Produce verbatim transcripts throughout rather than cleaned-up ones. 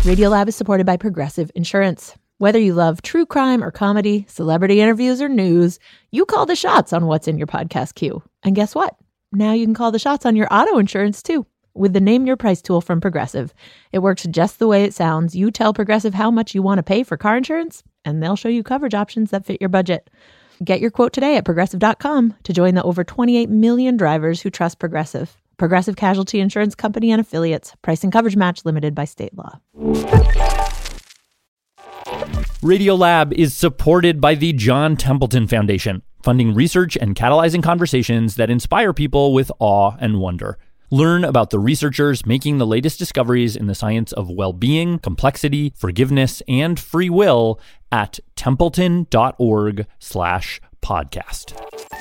Radiolab is supported by Progressive Insurance. Whether you love true crime or comedy, celebrity interviews or news, you call the shots on what's in your podcast queue. And guess what? Now you can call the shots on your auto insurance too with the Name Your Price tool from Progressive. It works just the way it sounds. You tell Progressive how much you want to pay for car insurance, and they'll show you coverage options that fit your budget. Get your quote today at progressive dot com to join the over twenty-eight million drivers who trust Progressive. Progressive Casualty Insurance Company and Affiliates. Price and coverage match limited by state law. Radiolab is supported by the John Templeton Foundation, funding research and catalyzing conversations that inspire people with awe and wonder. Learn about the researchers making the latest discoveries in the science of well-being, complexity, forgiveness, and free will at templeton.org slash podcast.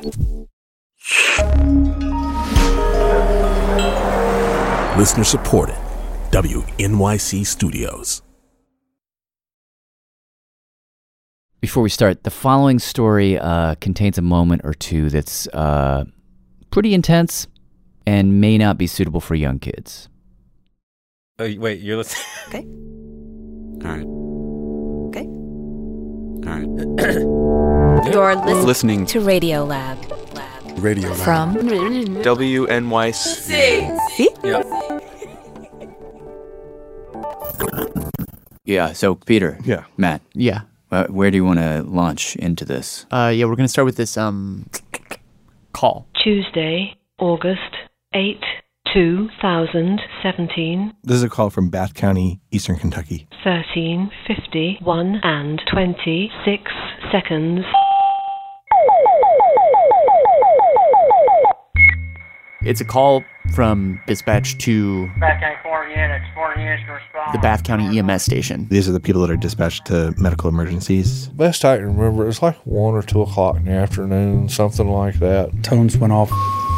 Listener supported. W N Y C Studios. Before we start, the following story uh, contains a moment or two that's uh, pretty intense and may not be suitable for young kids. Oh, wait, you're listening? Okay. All right. Okay. All right. You're listening, Listening to Radiolab. Radio From W N Y C. See? Yeah. Yeah, so Peter. Yeah. Matt. Yeah. Uh, where do you want to launch into this? Uh, yeah, we're going to start with this um call. Tuesday, August eighth, two thousand seventeen, This is a call from Bath County, Eastern Kentucky. thirteen fifty-one and twenty-six seconds. It's a call from dispatch to Bath County four units, four units to respond. the Bath County E M S station. These are the people that are dispatched to medical emergencies. Best I can remember, it was like one or two o'clock in the afternoon, something like that. Tones went off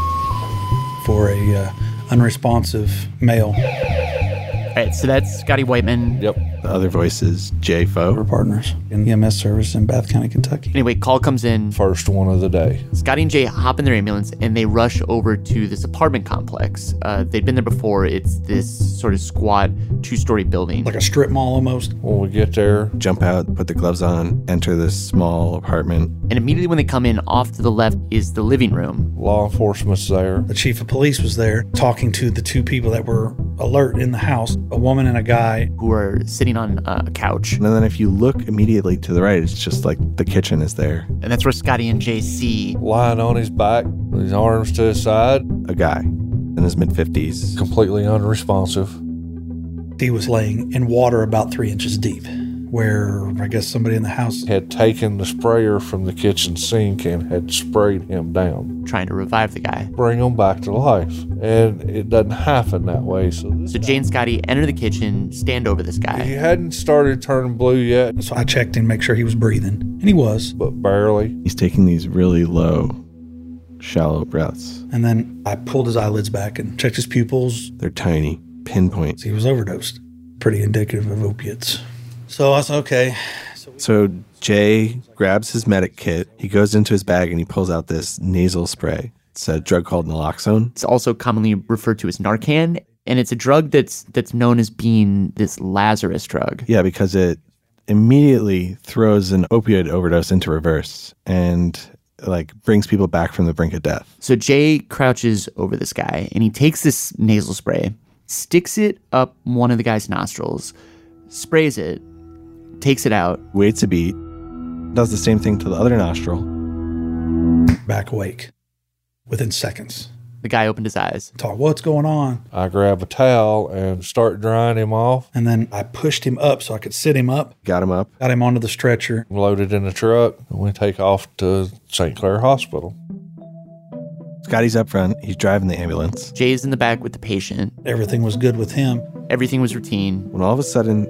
for a uh, unresponsive male. All right, so that's Scotty Whiteman. Yep. The other voice is Jay Foe. We're partners in E M S service in Bath County, Kentucky. Anyway, call comes in. First one of the day. Scotty and Jay hop in their ambulance and they rush over to this apartment complex. Uh, they'd been there before. It's this sort of squat two-story building. Like a strip mall almost. When we get there, Jump out, put the gloves on, enter this small apartment. And immediately when they come in, off to the left is the living room. law enforcement's there. The chief of police was there talking to the two people that were alert in the house, a woman and a guy. Who are sitting on a couch. And then if you look immediately to the right, it's just like the kitchen is there. And that's where Scotty and Jay see Lying on his back, with his arms to his side, A guy in his mid-fifties. completely unresponsive. He was laying in water about three inches deep, where I guess somebody in the house Had taken the sprayer from the kitchen sink and had sprayed him down. trying to revive the guy. Bring him back to life. And it doesn't happen that way. So, this So Jay and Scotty enter the kitchen, stand over this he guy. hadn't started turning blue yet, So I checked him, make sure he was breathing. And he was. but barely. He's taking these really low, shallow breaths. And then I pulled his eyelids back and checked his pupils. They're tiny, pinpoint. He was overdosed. Pretty indicative of opiates. So I said, okay. So Jay grabs his medic kit. He goes into his bag and he pulls out this nasal spray. It's a drug called naloxone. It's also commonly referred to as Narcan, and it's a drug that's that's known as being this Lazarus drug. Yeah, because it immediately throws an opioid overdose into reverse and like brings people back from the brink of death. So Jay crouches over this guy, and he takes this nasal spray, sticks it up one of the guy's nostrils, sprays it, takes it out. Waits a beat, does the same thing to the other nostril. Back awake within seconds. The guy opened his eyes. Talk, what's going on? I grab a towel and start drying him off. And then I pushed him up so I could sit him up. Got him up. Got him onto the stretcher. Loaded in the truck, and we take off to Saint Clair Hospital. Scotty's up front. He's driving the ambulance. Jay's in the back with the patient. Everything was good with him. Everything was routine. When all of a sudden,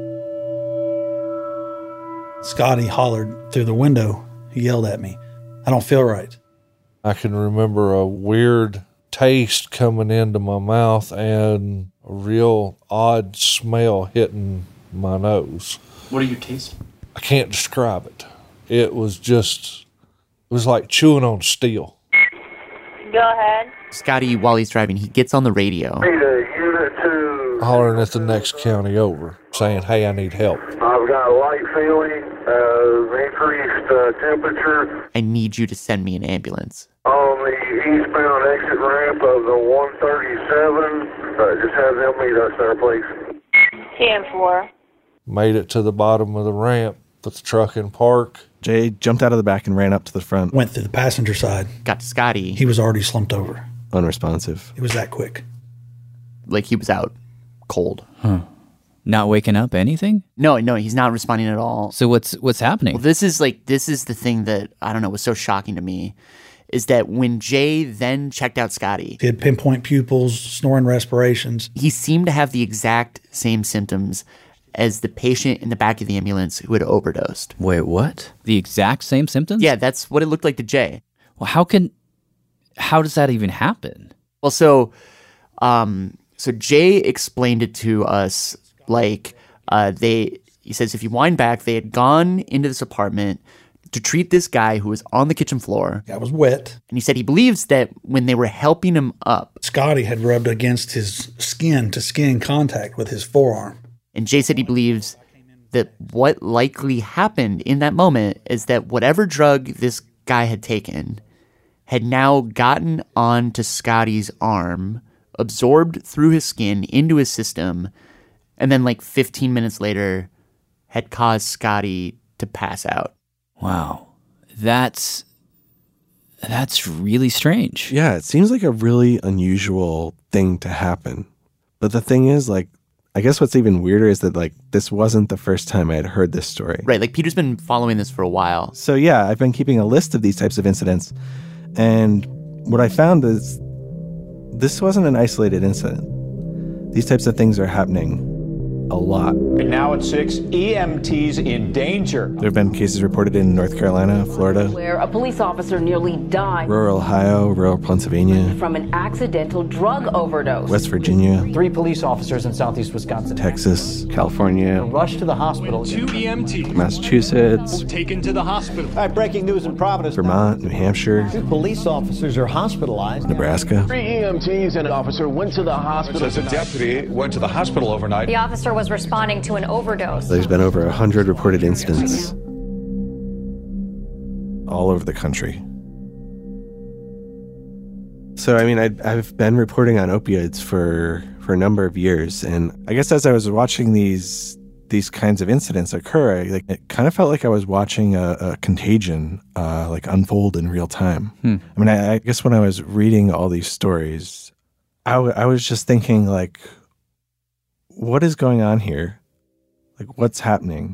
Scotty hollered through the window. He yelled at me, I don't feel right. I can remember a weird taste coming into my mouth and a real odd smell hitting my nose. What are you tasting? I can't describe it. It was just, it was like chewing on steel. Go ahead. Scotty, while he's driving, he gets on the radio. Hollering at the next county over. saying, hey, I need help. I've got light feeling, uh, increased uh, temperature. I need you to send me an ambulance. On the eastbound exit ramp of the one thirty-seven, uh, just have them meet us there, please. ten four. Made it to the bottom of the ramp, put the truck in park. Jay jumped out of the back and ran up to the front. Went through the passenger side. Got to Scotty. He was already slumped over. Unresponsive. It was that quick. Like he was out cold. Huh. Not waking up, anything? No, no, he's not responding at all. So what's what's happening? Well, this is like this is the thing that I don't know was so shocking to me, is that when Jay then checked out Scotty, he had pinpoint pupils, snoring respirations. He seemed to have the exact same symptoms as the patient in the back of the ambulance who had overdosed. Wait, what? The exact same symptoms? Yeah, that's what it looked like to Jay. Well, how can, how does that even happen? Well, so, um, so Jay explained it to us like uh, they, he says, if you wind back, they had gone into this apartment to treat this guy who was on the kitchen floor. That was wet. And he said he believes that when they were helping him up, Scotty had rubbed against his skin to skin contact with his forearm. And Jay said he believes that what likely happened in that moment is that whatever drug this guy had taken had now gotten onto Scotty's arm, absorbed through his skin into his system, and then like fifteen minutes later had caused Scotty to pass out. Wow. That's that's really strange. Yeah, it seems like a really unusual thing to happen. But the thing is, like, I guess what's even weirder is that, like, this wasn't the first time I had heard this story. Right, like Peter's been following this for a while. So yeah, I've been keeping a list of these types of incidents. And what I found is this wasn't an isolated incident. These types of things are happening a lot. Now at six, E M Ts in danger. There have been cases reported in North Carolina, Florida, where a police officer nearly died rural Ohio, rural Pennsylvania, from an accidental drug overdose. West Virginia, Three police officers in southeast Wisconsin. Texas, California, Rushed to the hospital. Two E M Ts Massachusetts, taken to the hospital. All right, breaking news in Providence. Vermont, New Hampshire, Two police officers are hospitalized. Nebraska. Three E M Ts and an officer went to the hospital. Says a deputy went to the hospital overnight. The officer was responding to an overdose. There's been over one hundred reported incidents all over the country. So, I mean, I, I've been reporting on opioids for, for a number of years. And I guess as I was watching these these kinds of incidents occur, I, like, it kind of felt like I was watching a, a contagion uh, like unfold in real time. Hmm. I mean, I, I guess when I was reading all these stories, I, w- I was just thinking, like, what is going on here? Like, what's happening?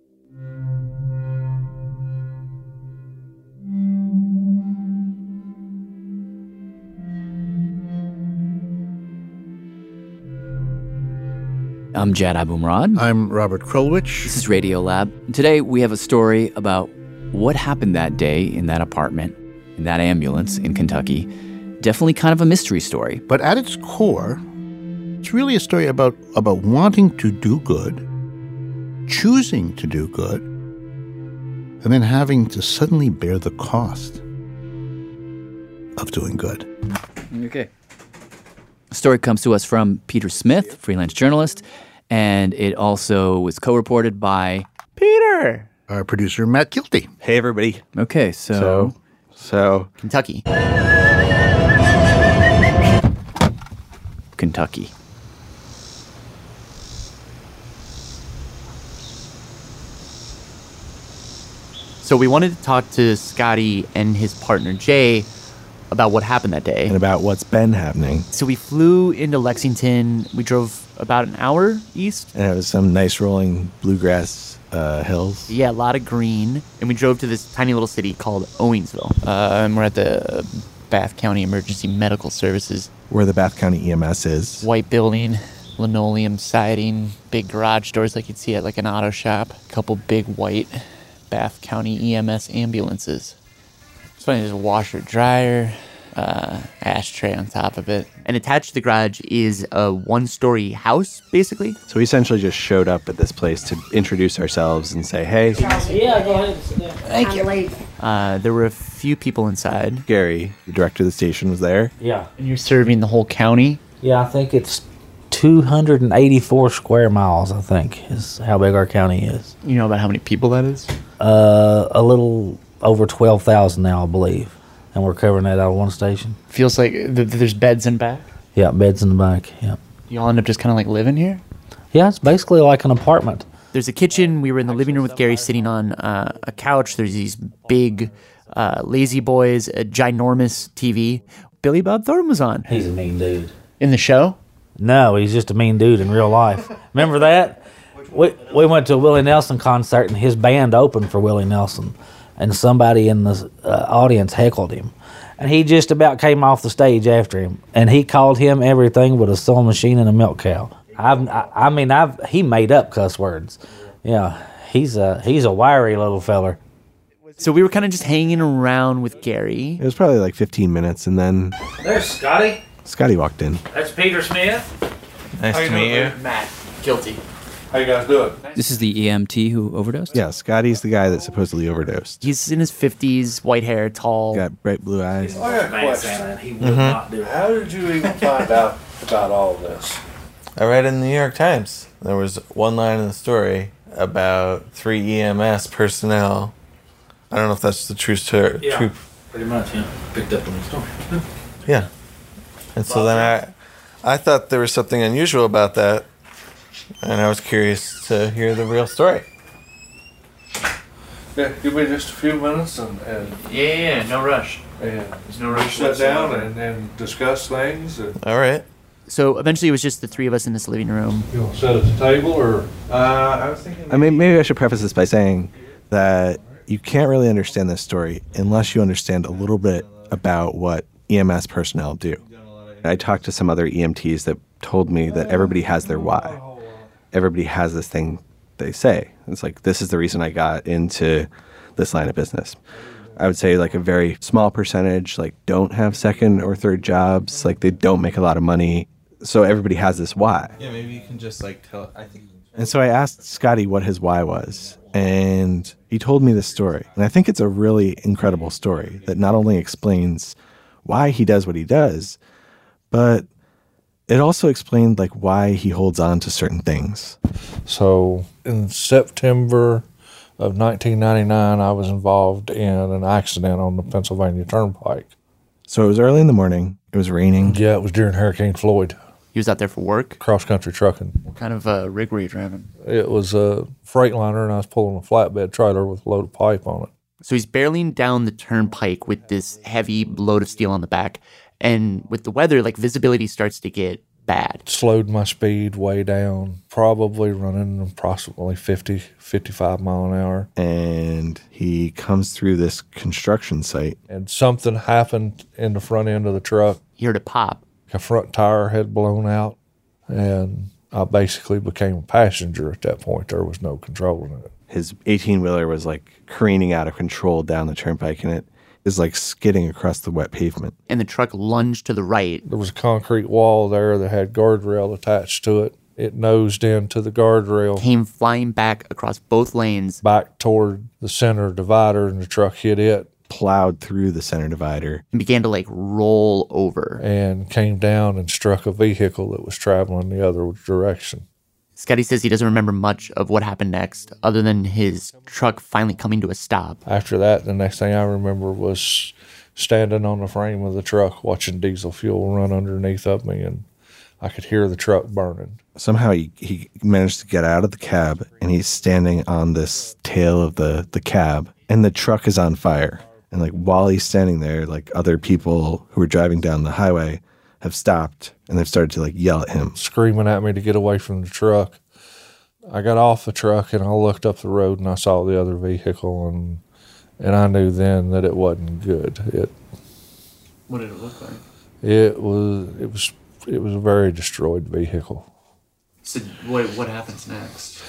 I'm Jad Abumrad. I'm Robert Krulwich. This is Radio Lab. And today we have a story about what happened that day in that apartment, in that ambulance in Kentucky. Definitely kind of a mystery story. But at its core, it's really a story about, about wanting to do good, choosing to do good, and then having to suddenly bear the cost of doing good. Okay. The story comes to us from Peter Smith, freelance journalist, and it also was co-reported by Peter, our producer, Matt Kilty. Hey, everybody. Okay, so... So, so Kentucky. Kentucky. So we wanted to talk to Scotty and his partner, Jay, about what happened that day. And about what's been happening. So we flew into Lexington. We drove about an hour east. And it was some nice rolling bluegrass uh, hills. Yeah, a lot of green. And we drove to this tiny little city called Owensville. Uh, and we're at the Bath County Emergency Medical Services. Where the Bath County E M S is. White building, linoleum siding, big garage doors like you'd see at like an auto shop. A couple big white Bath County E M S ambulances. It's funny, there's a washer dryer, uh, ashtray on top of it. And attached to the garage is a one-story house, basically. So we essentially just showed up at this place to introduce ourselves and say, hey. Yeah, go ahead. Thank you. Uh, there were a few people inside. Gary, the director of the station, was there. Yeah. And you're serving the whole county? Yeah, I think it's two hundred eighty-four square miles, I think, is how big our county is. You know about how many people that is? Uh, a little over twelve thousand now, I believe. And we're covering that out of one station. Feels like th- there's beds in back? Yeah, beds in the back, yeah. You all end up just kind of like living here? Yeah, it's basically like an apartment. There's a kitchen. We were in the living room with Gary sitting on uh, a couch. There's these big uh, lazy boys, a ginormous T V. Billy Bob Thornton was on. He's a mean dude. In the show? No, he's just a mean dude in real life. Remember that? We we went to a Willie Nelson concert, and his band opened for Willie Nelson, and somebody in the uh, audience heckled him. And he just about came off the stage after him, and he called him everything but a sewing machine and a milk cow. I've, I, I mean, I've he made up cuss words. Yeah, he's a he's a wiry little feller. So we were kind of just hanging around with Gary. It was probably like fifteen minutes, and then There's Scotty. Scotty walked in. That's Peter Smith. Nice to meet you. Matt, guilty. How you guys doing? This is the E M T who overdosed? Yeah, Scotty's the guy that supposedly overdosed. He's in his fifties, white hair, tall. Got bright blue eyes. I got a question. He would not do it. How did you even find out about all this? I read in the New York Times. There was one line in the story about three E M S personnel. I don't know if that's the true story. Yeah, true. pretty much, yeah. Picked up on the story. Yeah. And so then I, I thought there was something unusual about that, and I was curious to hear the real story. Yeah, give me just a few minutes and, and Yeah, yeah, no rush. and There's no rush sit down whatsoever. and, and discuss things. And All right. So eventually it was just the three of us in this living room. you want to sit at the table or? Uh, I was thinking. I mean, maybe I should preface this by saying that you can't really understand this story unless you understand a little bit about what E M S personnel do. I talked to some other E M Ts that told me that everybody has their why. Everybody has this thing they say. It's like, this is the reason I got into this line of business. I would say like a very small percentage like don't have second or third jobs, like they don't make a lot of money. So everybody has this why. Yeah, maybe you can just like tell. I think. And so I asked Scotty what his why was, and he told me this story. And I think it's a really incredible story that not only explains why he does what he does, but it also explained like why he holds on to certain things. So in September of nineteen ninety-nine, I was involved in an accident on the Pennsylvania Turnpike. So it was early in the morning. It was raining. Yeah, it was during Hurricane Floyd. He was out there for work? Cross-country trucking. What kind of uh, rig were you driving? It was a Freightliner, and I was pulling a flatbed trailer with a load of pipe on it. So he's barreling down the turnpike with this heavy load of steel on the back. And with the weather, like visibility starts to get bad. Slowed my speed way down, probably running approximately fifty, fifty-five mile an hour. And he comes through this construction site. And something happened in the front end of the truck. You heard a pop. A front tire had blown out, and I basically became a passenger at that point. There was no controlling it. His eighteen-wheeler was like careening out of control down the turnpike, and it is like skidding across the wet pavement. And the truck lunged to the right. There was a concrete wall there that had guardrail attached to it. It nosed into the guardrail. Came flying back across both lanes. Back toward the center divider, and the truck hit it. Plowed through the center divider. And began to like roll over. And came down and struck a vehicle that was traveling the other direction. Scotty says he doesn't remember much of what happened next, other than his truck finally coming to a stop. After that, the next thing I remember was standing on the frame of the truck, watching diesel fuel run underneath of me, and I could hear the truck burning. Somehow he, he managed to get out of the cab, and he's standing on this tail of the, the cab, and the truck is on fire. And like while he's standing there, like other people who were driving down the highway have stopped, and they've started to like yell at him. Screaming at me to get away from the truck. I got off the truck and I looked up the road and I saw the other vehicle, and and I knew then that it wasn't good. It. What did it look like? It was it was it was a very destroyed vehicle. So what what happens next?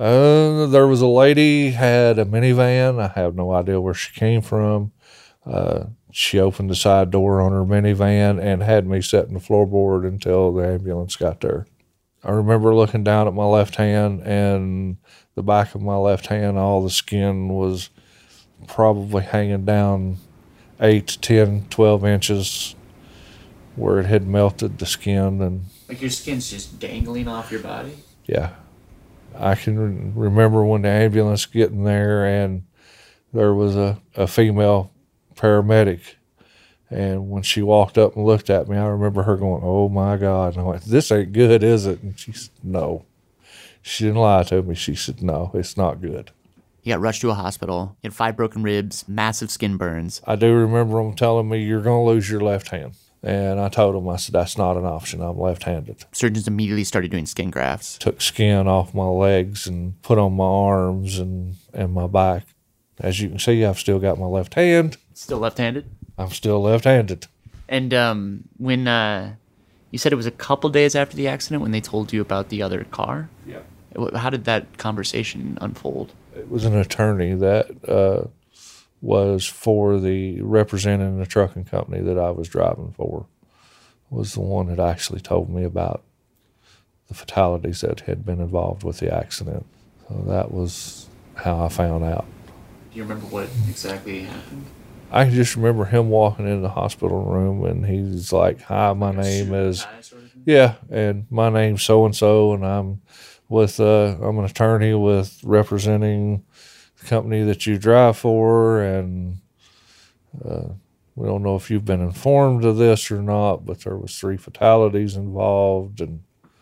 Uh, there was a lady had a minivan. I have no idea where she came from. Uh, she opened the side door on her minivan and had me set in the floorboard until the ambulance got there. I remember looking down at my left hand, and the back of my left hand, all the skin was probably hanging down eight, ten, twelve inches where it had melted the skin, and Like your skin's just dangling off your body? Yeah. I can re- remember when the ambulance getting there and there was a, a female paramedic. And when she walked up and looked at me, I remember her going, "Oh my God." And I went, "This ain't good, is it?" And she said, "No." She didn't lie to me. She said, "No, it's not good." He got rushed to a hospital. He had five broken ribs, massive skin burns. I do remember them telling me, "You're going to lose your left hand." And I told them, I said, "That's not an option. I'm left-handed." Surgeons immediately started doing skin grafts. Took skin off my legs and put on my arms and, and my back. As you can see, I've still got my left hand. Still left-handed? I'm still left-handed. And um, when uh, you said it was a couple days after the accident when they told you about the other car? Yeah. How did that conversation unfold? It was an attorney that uh, was for the representing the trucking company that I was driving for, was the one that actually told me about the fatalities that had been involved with the accident. So that was how I found out. Do you remember what exactly happened? I just remember him walking in the hospital room and he's like, "Hi, my name is," yeah, and my name's so-and-so and I'm with, uh, I'm an attorney with representing the company that you drive for, and uh, we don't know if you've been informed of this or not, but there was three fatalities involved, and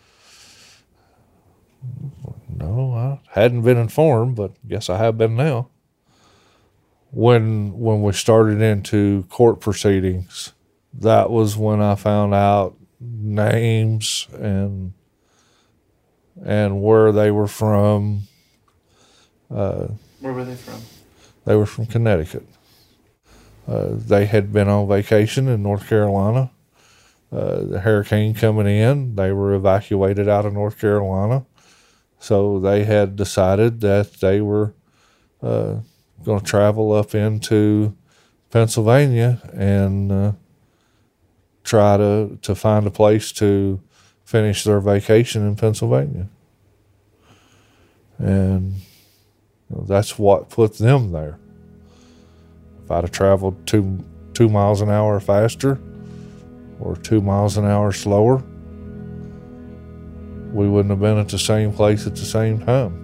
no, I hadn't been informed, but guess I have been now. When when we started into court proceedings, that was when I found out names and and where they were from. Uh, where were they from? They were from Connecticut. Uh, they had been on vacation in North Carolina. Uh, the hurricane coming in, they were evacuated out of North Carolina. So they had decided that they were uh, going to travel up into Pennsylvania and uh, try to, to find a place to finish their vacation in Pennsylvania. And you know, that's what put them there. If I'd have traveled two, two miles an hour faster or two miles an hour slower, we wouldn't have been at the same place at the same time.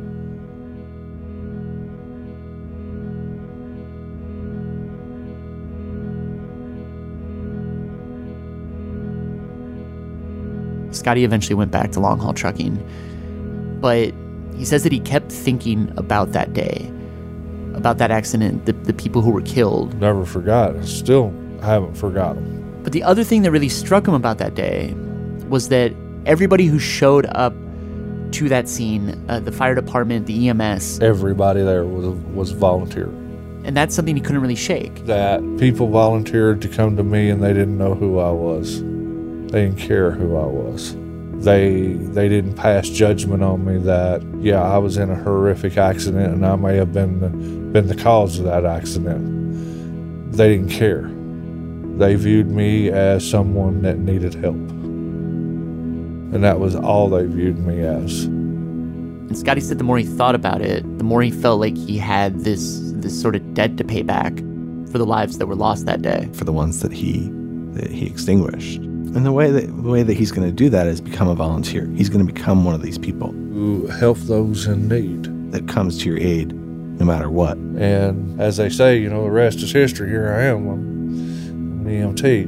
Scotty eventually went back to long haul trucking, but he says that he kept thinking about that day, about that accident, the, the people who were killed. Never forgot. Still haven't forgotten. But the other thing that really struck him about that day was that everybody who showed up to that scene, uh, the fire department, the E M S, everybody there was was volunteer. And that's something he couldn't really shake. That people volunteered to come to me and they didn't know who I was. They didn't care who I was. They they didn't pass judgment on me that, yeah, I was in a horrific accident and I may have been the, been the cause of that accident. They didn't care. They viewed me as someone that needed help. And that was all they viewed me as. And Scotty said the more he thought about it, the more he felt like he had this this sort of debt to pay back for the lives that were lost that day. For the ones that he that he extinguished. And the way that the way that he's going to do that is become a volunteer. He's going to become one of these people who help those in need, that comes to your aid no matter what. And as they say, you know, the rest is history. Here I am. I'm an E M T.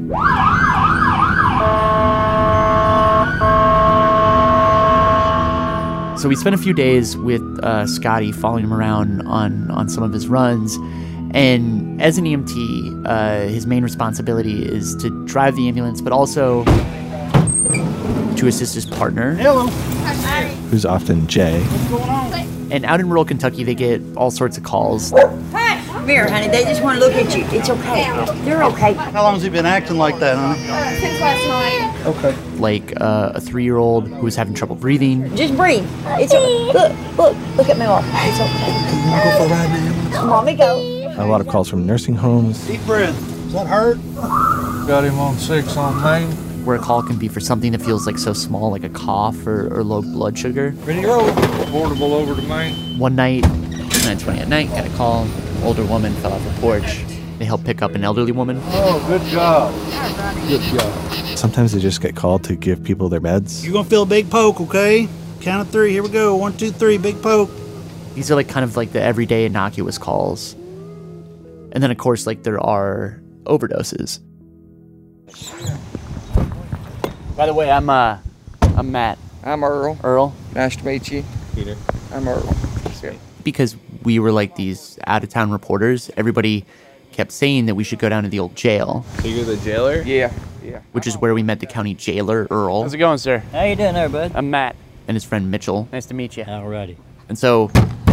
So we spent a few days with uh, Scotty, following him around on, on some of his runs. And as an E M T, uh, his main responsibility is to drive the ambulance, but also to assist his partner. Hello. Who's often Jay. What's going on? And out in rural Kentucky, they get all sorts of calls. Hey, come here, honey. They just want to look at you. It's okay. They're okay. How long has he been acting like that, huh? Uh, since last night. Okay. Like uh, a three-year-old who was having trouble breathing. Just breathe. It's okay. Look, look, look at me. It's okay. You want to go for a ride now? Mommy, go. A lot of calls from nursing homes. Deep breath. Does that hurt? Got him on six on Main. Where a call can be for something that feels like so small, like a cough or, or low blood sugar. Ready to roll. Portable over to Main. One night, nine twenty at night, got a call. An older woman fell off a porch. They helped pick up an elderly woman. Oh, good job. Good job. Sometimes they just get called to give people their meds. You're going to feel a big poke, okay? Count of three. Here we go. One, two, three. Big poke. These are like kind of like the everyday innocuous calls. And then, of course, like there are overdoses. By the way, I'm uh, I'm Matt. I'm Earl. Earl. Nice to meet you. Peter. I'm Earl. Yeah. Because we were like these out-of-town reporters, everybody kept saying that we should go down to the old jail. So you're the jailer? Yeah, yeah. Which is where we met the county jailer, Earl. How's it going, sir? How you doing there, bud? I'm Matt. And his friend Mitchell. Nice to meet you. Alrighty. And so,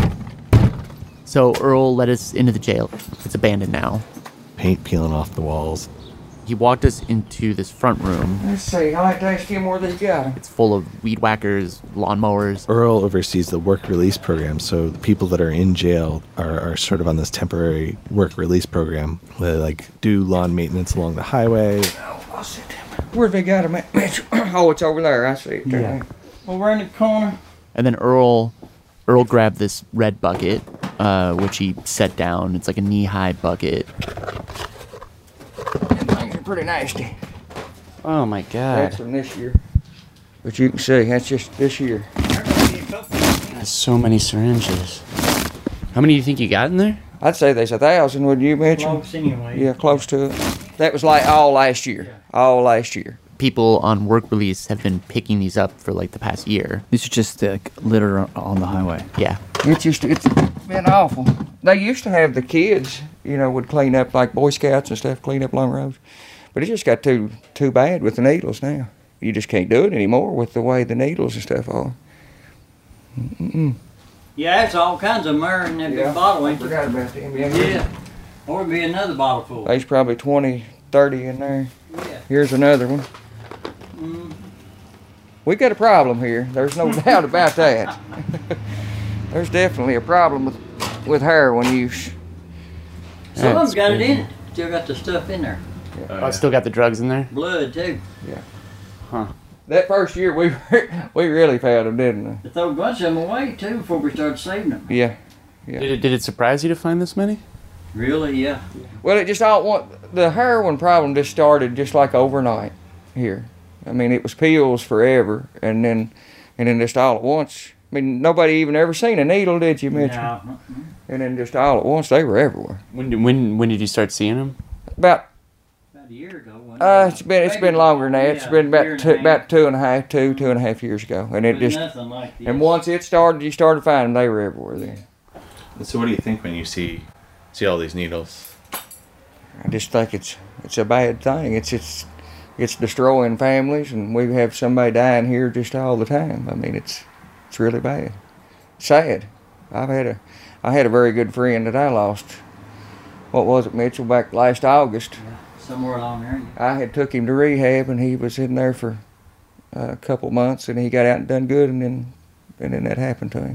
so Earl led us into the jail. It's abandoned now. Paint peeling off the walls. He walked us into this front room. Let's see. I like to ask him where they got him. It's full of weed whackers, lawnmowers. Earl oversees the work release program, so the people that are in jail are, are sort of on this temporary work release program where they like do lawn maintenance along the highway. Where they got him at, Mitch? Oh, it's over there. I see it. Yeah. Over in the corner. And then Earl, Earl grabbed this red bucket, uh, which he set down. It's like a knee-high bucket. Things are pretty nasty. Oh my God. That's from this year. But you can see, that's just this year. There's so many syringes. How many do you think you got in there? I'd say there's a thousand, wouldn't you, Mitch? Close anyway. Yeah, close to it. That was like all last year. All last year. People on work release have been picking these up for like the past year. These are just uh, litter on the highway. Yeah. It's just, it's been awful. They used to have the kids, you know, would clean up like Boy Scouts and stuff, clean up along roads. But it just got too too bad with the needles now. You just can't do it anymore with the way the needles and stuff are. Mm-mm. Yeah, there's all kinds of myrrh in that Yeah, big bottle, I ain't there? forgot about them. Yeah. Yeah. Or be another bottle full. There's probably twenty, thirty in there. Yeah. Here's another one. Mm. We got a problem here. There's no doubt about that. There's definitely a problem with, with heroin use. Some of them got it in it. Still got the stuff in there. Yeah. Oh, it's still got the drugs in there? Blood, too. Yeah. Huh. That first year, we we really found them, didn't we? They threw a bunch of them away, too, before we started saving them. Yeah. Yeah. Did it, did it surprise you to find this many? Really, yeah. Well, it just all want the heroin problem just started just like overnight here. I mean, it was pills forever, and then and then just all at once. I mean, nobody even ever seen a needle, did you, Mitchell? No. And then just all at once, they were everywhere. When did, when when did you start seeing them? About About a year ago. wasn't uh, it? it's been it's Maybe been longer than that. It's yeah, been a about year and two, a half. about two and a half, two two and a half years ago, and it There's just nothing like this. and once it started, you started finding them. They were everywhere then. So what do you think when you see see all these needles? I just think it's it's a bad thing. It's it's it's destroying families, and we have somebody dying here just all the time. I mean, it's it's really bad. Sad. I've had a I had a very good friend that I lost. What was it, Mitchell? Back last August. Yeah, somewhere along there. I had took him to rehab, and he was in there for uh, a couple months, and he got out and done good, and then and then that happened to him.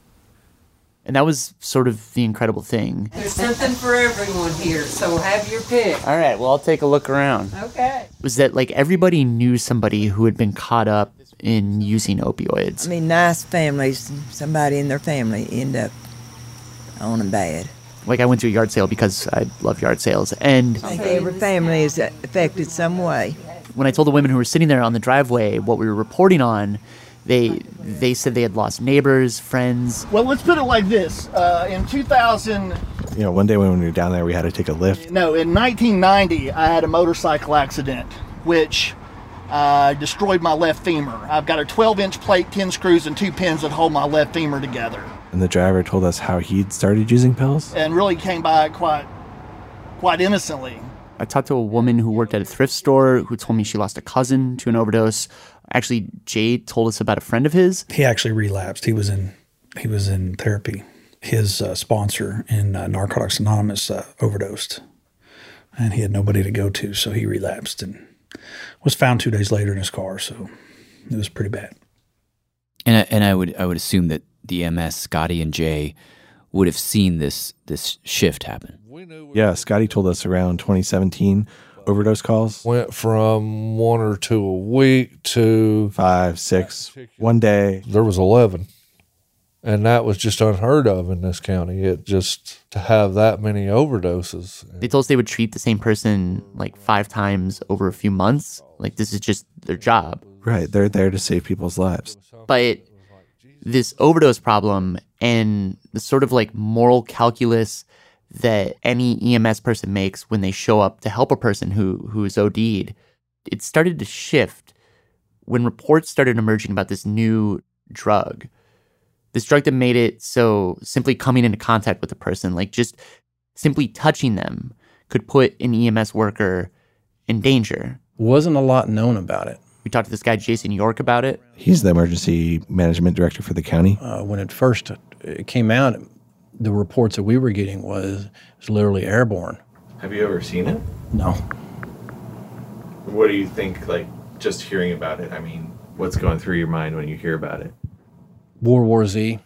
And that was sort of the incredible thing. There's something for everyone here, so have your pick. All right, well, I'll take a look around. Okay. Was that like everybody knew somebody who had been caught up in using opioids? I mean, nice families, somebody in their family end up on them bad. Like I went to a yard sale because I love yard sales, and I think every family is affected some way. when I told the women who were sitting there on the driveway what we were reporting on, they they said they had lost neighbors, friends. Well, let's put it like this. Uh, in two thousand... You know, one day when we were down there, we had to take a lift. No, in nineteen ninety, I had a motorcycle accident, which uh, destroyed my left femur. I've got a twelve-inch plate, ten screws, and two pins that hold my left femur together. And the driver told us how he'd started using pills. And really came by it quite, quite innocently. I talked to a woman who worked at a thrift store who told me she lost a cousin to an overdose. Actually, Jay told us about a friend of his. He actually relapsed. He was in he was in therapy. His uh, sponsor in uh, Narcotics Anonymous uh, overdosed, and he had nobody to go to, so he relapsed and was found two days later in his car. So it was pretty bad. And I, and I would I would assume that the M S, Scotty and Jay, would have seen this this shift happen. Yeah, Scotty told us around twenty seventeen, overdose calls went from one or two a week to five, six, one day. There was eleven. And that was just unheard of in this county. It just to have that many overdoses. They told us they would treat the same person like five times over a few months. Like this is just their job. Right. They're there to save people's lives. But this overdose problem and the sort of like moral calculus that any E M S person makes when they show up to help a person who who is OD'd, it started to shift when reports started emerging about this new drug. This drug that made it so simply coming into contact with a person, like just simply touching them, could put an E M S worker in danger. Wasn't a lot known about it. We talked to this guy, Jason York, about it. He's the emergency management director for the county. Uh, when it first it came out, the reports that we were getting was, was literally airborne. Have you ever seen it? No. What do you think, like, just hearing about it? I mean, what's going through your mind when you hear about it? World War Z,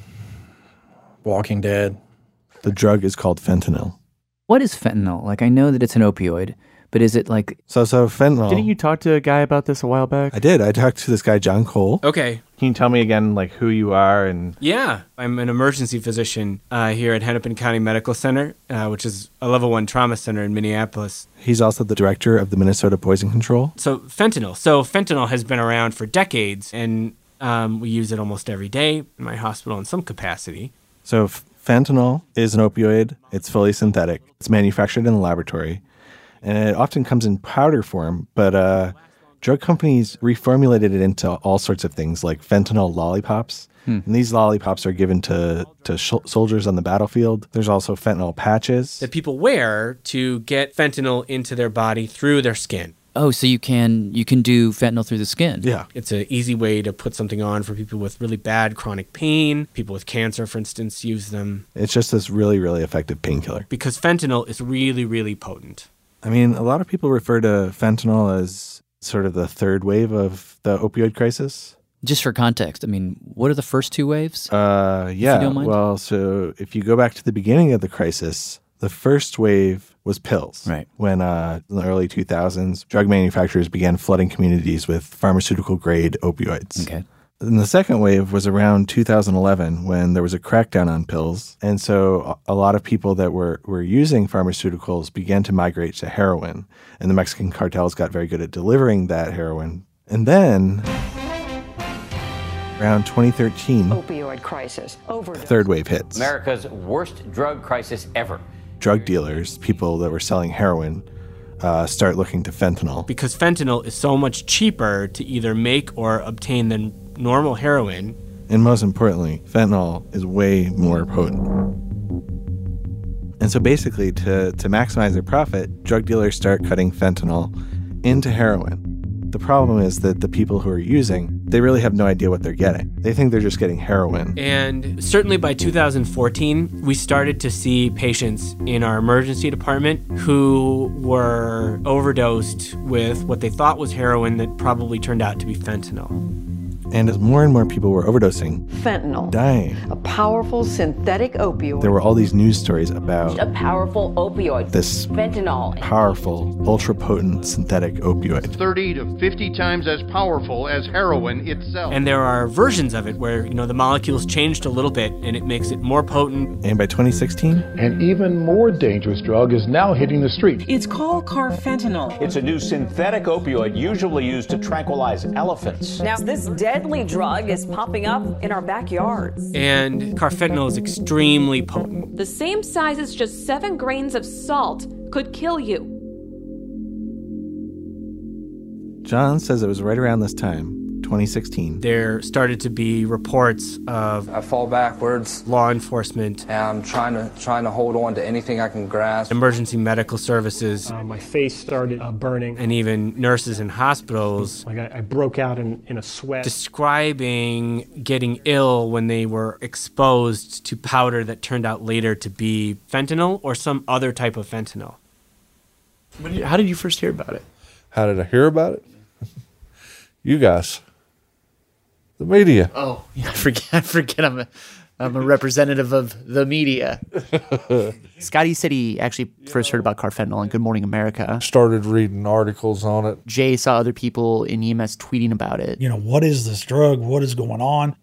Walking Dead. The drug is called fentanyl. What is fentanyl? Like, I know that it's an opioid, but is it like... So, so fentanyl... Didn't you talk to a guy about this a while back? I did. I talked to this guy, John Cole. Okay. Can you tell me again, like, who you are and... Yeah. I'm an emergency physician uh, here at Hennepin County Medical Center, uh, which is a level one trauma center in Minneapolis. He's also the director of the Minnesota Poison Control. So, fentanyl. So, fentanyl has been around for decades, and um, we use it almost every day in my hospital in some capacity. So, f- fentanyl is an opioid. It's fully synthetic. It's manufactured in the laboratory. And it often comes in powder form, but uh, drug companies reformulated it into all sorts of things like fentanyl lollipops. Hmm. And these lollipops are given to, to sh- soldiers on the battlefield. There's also fentanyl patches that people wear to get fentanyl into their body through their skin. Oh, so you can you can do fentanyl through the skin. Yeah. It's an easy way to put something on for people with really bad chronic pain. People with cancer, for instance, use them. It's just this really, really effective painkiller. Because fentanyl is really, really potent. I mean, a lot of people refer to fentanyl as sort of the third wave of the opioid crisis. Just for context, I mean, what are the first two waves? Uh, yeah. If you don't mind? Well, so if you go back to the beginning of the crisis, the first wave was pills. Right. When uh, in the early two thousands, drug manufacturers began flooding communities with pharmaceutical-grade opioids. Okay. And the second wave was around two thousand eleven when there was a crackdown on pills. And so a lot of people that were, were using pharmaceuticals began to migrate to heroin. And the Mexican cartels got very good at delivering that heroin. And then around twenty thirteen, opioid crisis. The third wave hits. America's worst drug crisis ever. Drug dealers, people that were selling heroin, uh, start looking to fentanyl. Because fentanyl is so much cheaper to either make or obtain than normal heroin. And most importantly, fentanyl is way more potent. And so basically, to, to maximize their profit, drug dealers start cutting fentanyl into heroin. The problem is that the people who are using, they really have no idea what they're getting. They think they're just getting heroin. And certainly by two thousand fourteen, we started to see patients in our emergency department who were overdosed with what they thought was heroin that probably turned out to be fentanyl. And as more and more people were overdosing, fentanyl, dying, a powerful synthetic opioid. There were all these news stories about a powerful opioid, this fentanyl, powerful, ultra-potent synthetic opioid. thirty to fifty times as powerful as heroin itself. And there are versions of it where, you know, the molecules changed a little bit and it makes it more potent. And by twenty sixteen, an even more dangerous drug is now hitting the street. It's called carfentanil. It's a new synthetic opioid usually used to tranquilize elephants. Now, this deadly drug is popping up in our backyards. And carfentanil is extremely potent. The same size as just seven grains of salt could kill you. John says it was right around this time, twenty sixteen. There started to be reports of I fall backwards. Law enforcement. And I'm trying to trying to hold on to anything I can grasp. Emergency medical services. Uh, my face started uh, burning. And even nurses in hospitals. Like I, I broke out in, in a sweat. Describing getting ill when they were exposed to powder that turned out later to be fentanyl or some other type of fentanyl. How did you first hear about it? How did I hear about it? You guys. The media. Oh, yeah, I forget. I forget. I'm a, I'm a representative of the media. Scotty said he actually first heard about carfentanil on Good Morning America. Started reading articles on it. Jay saw other people in E M S tweeting about it. You know, what is this drug? What is going on? But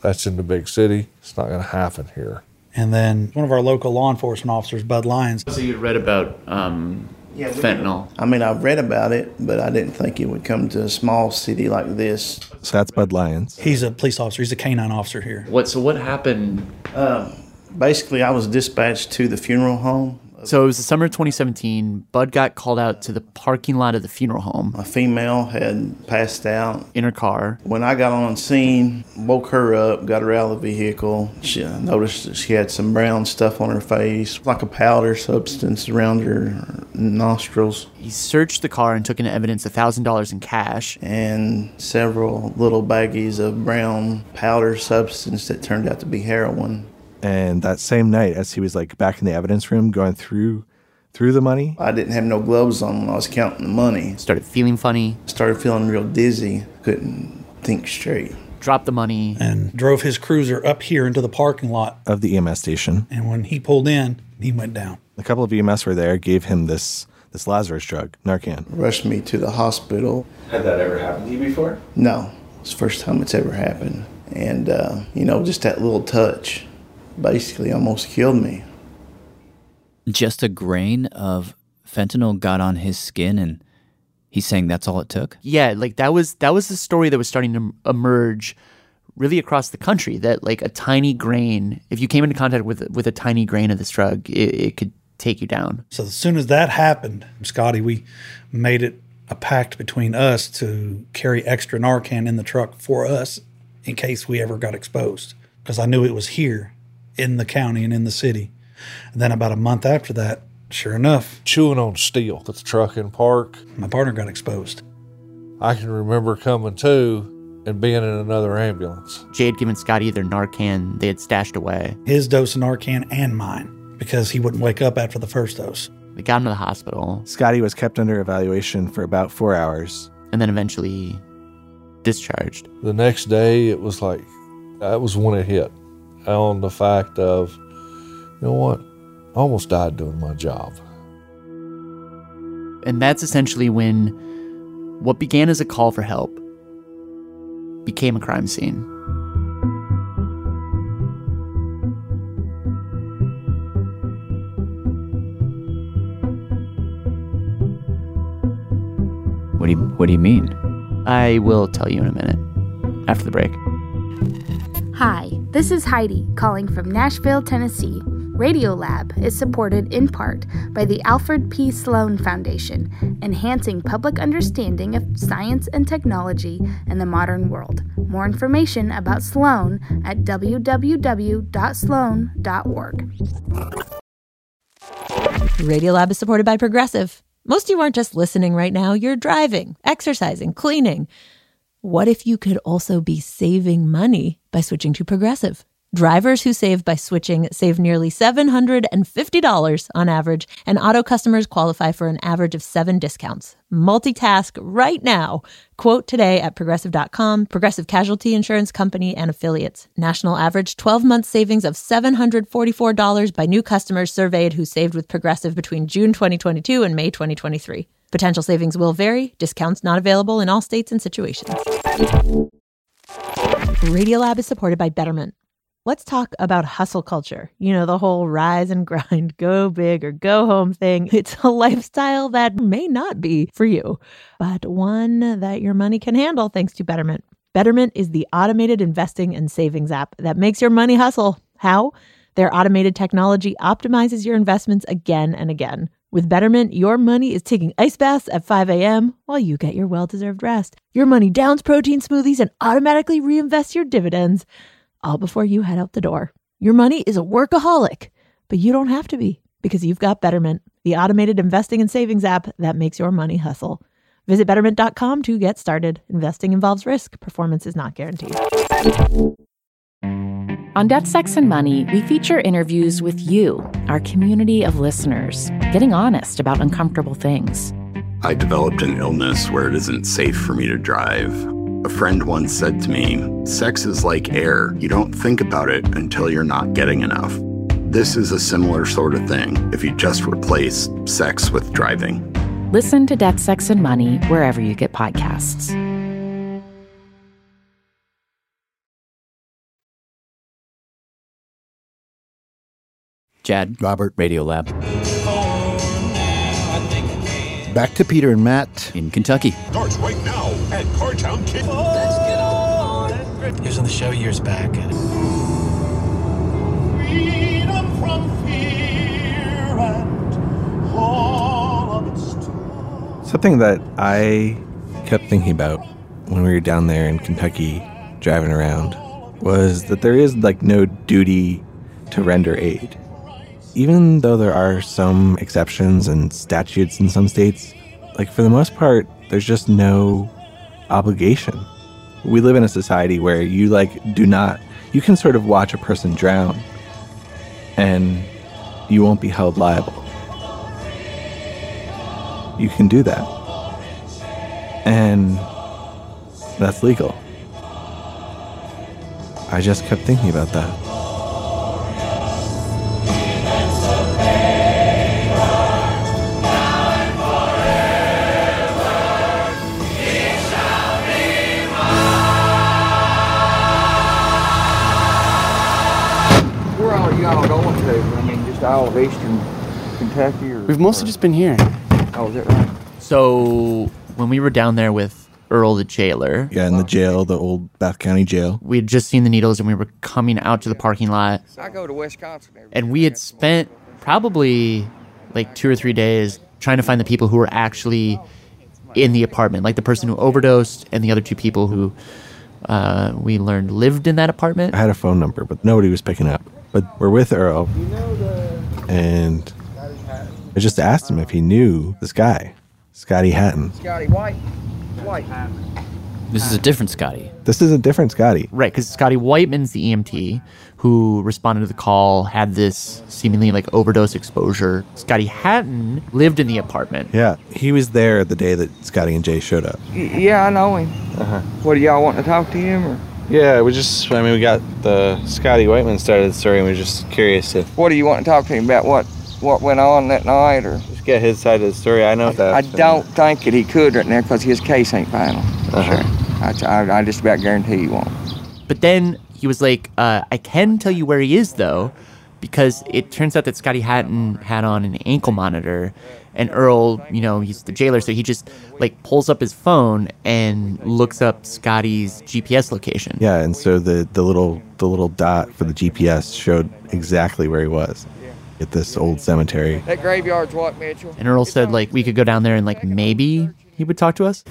That's in the big city. It's not going to happen here. And then one of our local law enforcement officers, Bud Lyons. So you read about um, yeah, fentanyl. I mean, I've read about it, but I didn't think it would come to a small city like this. So that's Bud Lyons. He's a police officer. He's a canine officer here. What? So what happened? Um, basically, I was dispatched to the funeral home. So it was the summer of twenty seventeen. Bud got called out to the parking lot of the funeral home. A female had passed out in her car. When I got on scene, woke her up, got her out of the vehicle. She I noticed that she had some brown stuff on her face, like a powder substance around her nostrils. He searched the car and took into evidence one thousand dollars in cash. And several little baggies of brown powder substance that turned out to be heroin. And that same night, as he was like back in the evidence room going through through the money, I didn't have no gloves on when I was counting the money. Started feeling funny. Started feeling real dizzy. Couldn't think straight. Dropped the money. And drove his cruiser up here into the parking lot of the E M S station. And when he pulled in, he went down. A couple of E M S were there, gave him this this Lazarus drug, Narcan. Rushed me to the hospital. Had that ever happened to you before? No. It's the first time it's ever happened. And, uh, you know, just that little touch basically almost killed me. Just a grain of fentanyl got on his skin, and he's saying that's all it took? Yeah, like that was that was the story that was starting to emerge really across the country, that like a tiny grain, if you came into contact with with a tiny grain of this drug, it, it could take you down. So as soon as that happened, Scotty, we made it a pact between us to carry extra Narcan in the truck for us in case we ever got exposed, because I knew it was here in the county and in the city. And then about a month after that, sure enough, chewing on steel at the truck in park, my partner got exposed. I can remember coming to and being in another ambulance. Jay had given Scotty their Narcan they had stashed away. His dose of Narcan and mine, because he wouldn't wake up after the first dose. They got him to the hospital. Scotty was kept under evaluation for about four hours. And then eventually discharged. The next day, it was like, that was when it hit. On the fact of, you know what, I almost died doing my job. And that's essentially when what began as a call for help became a crime scene. What do you, what do you mean? I will tell you in a minute, after the break. Hi, this is Heidi calling from Nashville, Tennessee. Radiolab is supported in part by the Alfred P. Sloan Foundation, enhancing public understanding of science and technology in the modern world. More information about Sloan at w w w dot sloan dot org. Radiolab is supported by Progressive. Most of you aren't just listening right now, you're driving, exercising, cleaning. What if you could also be saving money by switching to Progressive? Drivers who save by switching save nearly seven hundred fifty dollars on average, and auto customers qualify for an average of seven discounts. Multitask right now. Quote today at progressive dot com. Progressive Casualty Insurance Company and Affiliates. National average twelve-month savings of seven hundred forty-four dollars by new customers surveyed who saved with Progressive between June twenty twenty-two and May twenty twenty-three. Potential savings will vary. Discounts not available in all states and situations. Radiolab is supported by Betterment. Let's talk about hustle culture. You know, the whole rise and grind, go big or go home thing. It's a lifestyle that may not be for you, but one that your money can handle thanks to Betterment. Betterment is the automated investing and savings app that makes your money hustle. How? Their automated technology optimizes your investments again and again. With Betterment, your money is taking ice baths at five a.m. while you get your well-deserved rest. Your money downs protein smoothies and automatically reinvests your dividends, all before you head out the door. Your money is a workaholic, but you don't have to be, because you've got Betterment, the automated investing and savings app that makes your money hustle. Visit betterment dot com to get started. Investing involves risk. Performance is not guaranteed. On Death, Sex, and Money, we feature interviews with you, our community of listeners, getting honest about uncomfortable things. I developed an illness where it isn't safe for me to drive. A friend once said to me, sex is like air. You don't think about it until you're not getting enough. This is a similar sort of thing if you just replace sex with driving. Listen to Death, Sex, and Money wherever you get podcasts. Chad. Robert. Radio Lab. Back to Peter and Matt. In Kentucky. Starts right now at Cartown Kid. Let's get on. He was on the show years back. Freedom from fear and all of its Something that I kept thinking about when we were down there in Kentucky driving around was that there is like no duty to render aid. Even though there are some exceptions and statutes in some states, like for the most part, there's just no obligation. We live in a society where you like do not, you can sort of watch a person drown and you won't be held liable. You can do that. And that's legal. I just kept thinking about that. Where all y'all going to? I mean, just all of Eastern Kentucky? Or, We've mostly or? just been here. Oh, is that right? So when we were down there with Earl the jailer. Yeah, in the jail, the old Bath County jail. We had just seen the needles and we were coming out to the parking lot. I go to Wisconsin. And we had spent probably like two or three days trying to find the people who were actually in the apartment, like the person who overdosed and the other two people who uh, we learned lived in that apartment. I had a phone number, but nobody was picking up. But we're with Earl, and I just asked him if he knew this guy, Scotty Hatton. Scotty White. White. This is a different Scotty. This is a different Scotty. Right, because Scotty Whiteman's the E M T who responded to the call, had this seemingly like overdose exposure. Scotty Hatton lived in the apartment. Yeah, he was there the day that Scotty and Jay showed up. Y- yeah, I know him. Uh-huh. What, do y'all want to talk to him? Or? Yeah, we just, I mean, we got the Scotty Whiteman started the story and we we're just curious if... What do you want to talk to him about? What what went on that night? Or just get his side of the story. I know I, that. I don't think that he could right now because his case ain't final. Uh-huh. Sure. I, I, I just about guarantee he won't. But then he was like, uh, I can tell you where he is, though, because it turns out that Scotty Hatton had on an ankle monitor, and Earl, you know, he's the jailer, so he just, like, pulls up his phone and looks up Scotty's G P S location. Yeah, and so the, the little the little dot for the G P S showed exactly where he was at this old cemetery. That graveyard's what, Mitchell? And Earl said, like, we could go down there and, like, maybe he would talk to us.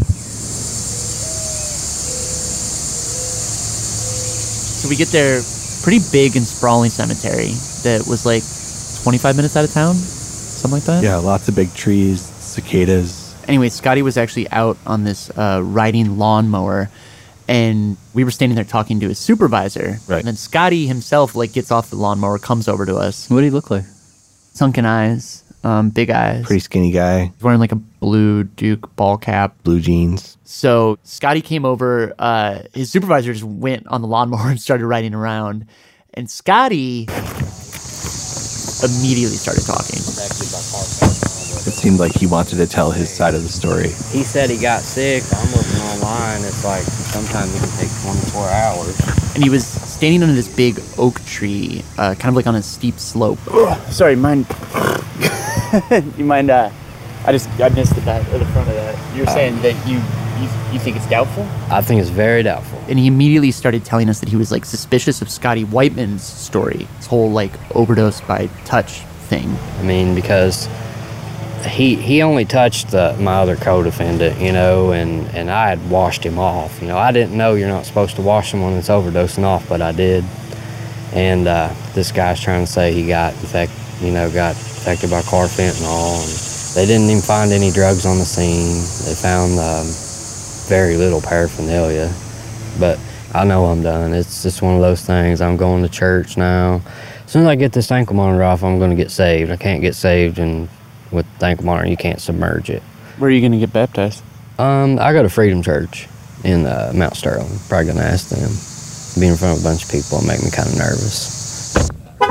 So we get there, pretty big and sprawling cemetery that was like twenty-five minutes out of town, something like that. Yeah, lots of big trees, cicadas. Anyway, Scotty was actually out on this uh, riding lawnmower, and we were standing there talking to his supervisor. Right. And then Scotty himself like gets off the lawnmower, comes over to us. What did he look like? Sunken eyes, um, big eyes. Pretty skinny guy. He's wearing like a blue Duke ball cap. Blue jeans. So Scotty came over, uh, his supervisor just went on the lawnmower and started riding around. And Scotty immediately started talking. It seemed like he wanted to tell his side of the story. He said he got sick. I'm looking online. It's like sometimes it can take twenty-four hours. And he was standing under this big oak tree, uh, kind of like on a steep slope. Sorry, mind? you mind? Uh, I just I missed the back or the front of that. You're uh, saying that you, you you think it's doubtful? I think it's very doubtful. And he immediately started telling us that he was like suspicious of Scotty Whiteman's story, his whole like overdose by touch thing. I mean, because he he only touched the, my other co-defendant, you know, and, and I had washed him off. You know, I didn't know you're not supposed to wash someone that's overdosing off, but I did. And uh, this guy's trying to say he got infect, you know, got infected by carfentanil. And they didn't even find any drugs on the scene. They found um, very little paraphernalia. But I know I'm done. It's just one of those things. I'm going to church now. As soon as I get this ankle monitor off, I'm going to get saved. I can't get saved, and with the ankle monitor, you can't submerge it. Where are you going to get baptized? Um, I go to Freedom Church in uh, Mount Sterling. Probably going to ask them. Being in front of a bunch of people will make me kind of nervous.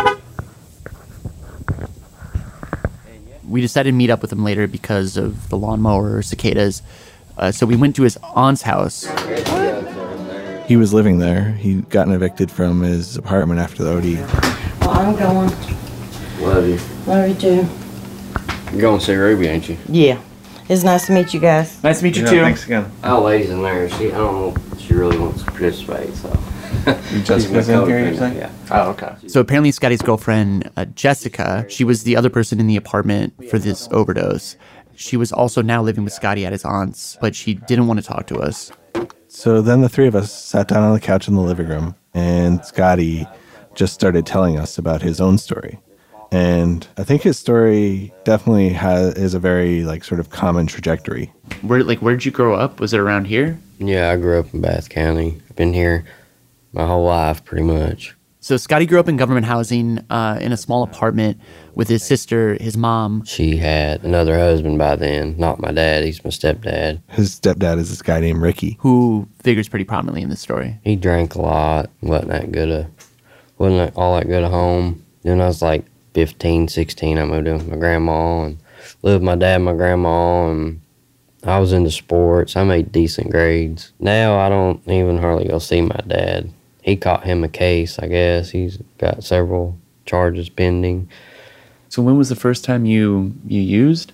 We decided to meet up with him later because of the lawnmower, cicadas. Uh, so we went to his aunt's house. He was living there. He'd gotten evicted from his apartment after the O D. Well, I'm going. Love you. Love you too. You're going to see Ruby, ain't you? Yeah. It's nice to meet you guys. Nice to meet you Yeah, too. thanks again. Our lady's in there. She, I don't know if she really wants to participate, so. Jessica's in here, you say? Yeah. Oh, okay. So apparently Scotty's girlfriend, uh, Jessica, she was the other person in the apartment for this overdose. She was also now living with Scotty at his aunt's, but she didn't want to talk to us. So then the three of us sat down on the couch in the living room, and Scotty just started telling us about his own story. And I think his story definitely has is a very like sort of common trajectory. Where like where did you grow up? Was it around here? Yeah, I grew up in Bath County. I've been here my whole life, pretty much. So Scotty grew up in government housing uh, in a small apartment with his sister, his mom. She had another husband by then, not my dad. He's my stepdad. His stepdad is this guy named Ricky, who figures pretty prominently in this story. He drank a lot, wasn't that good a, wasn't all that good at home. Then I was like fifteen, sixteen, I moved in with my grandma and lived with my dad and my grandma, and I was into sports. I made decent grades. Now I don't even hardly go see my dad. He caught him a case, I guess. He's got several charges pending. So when was the first time you you used?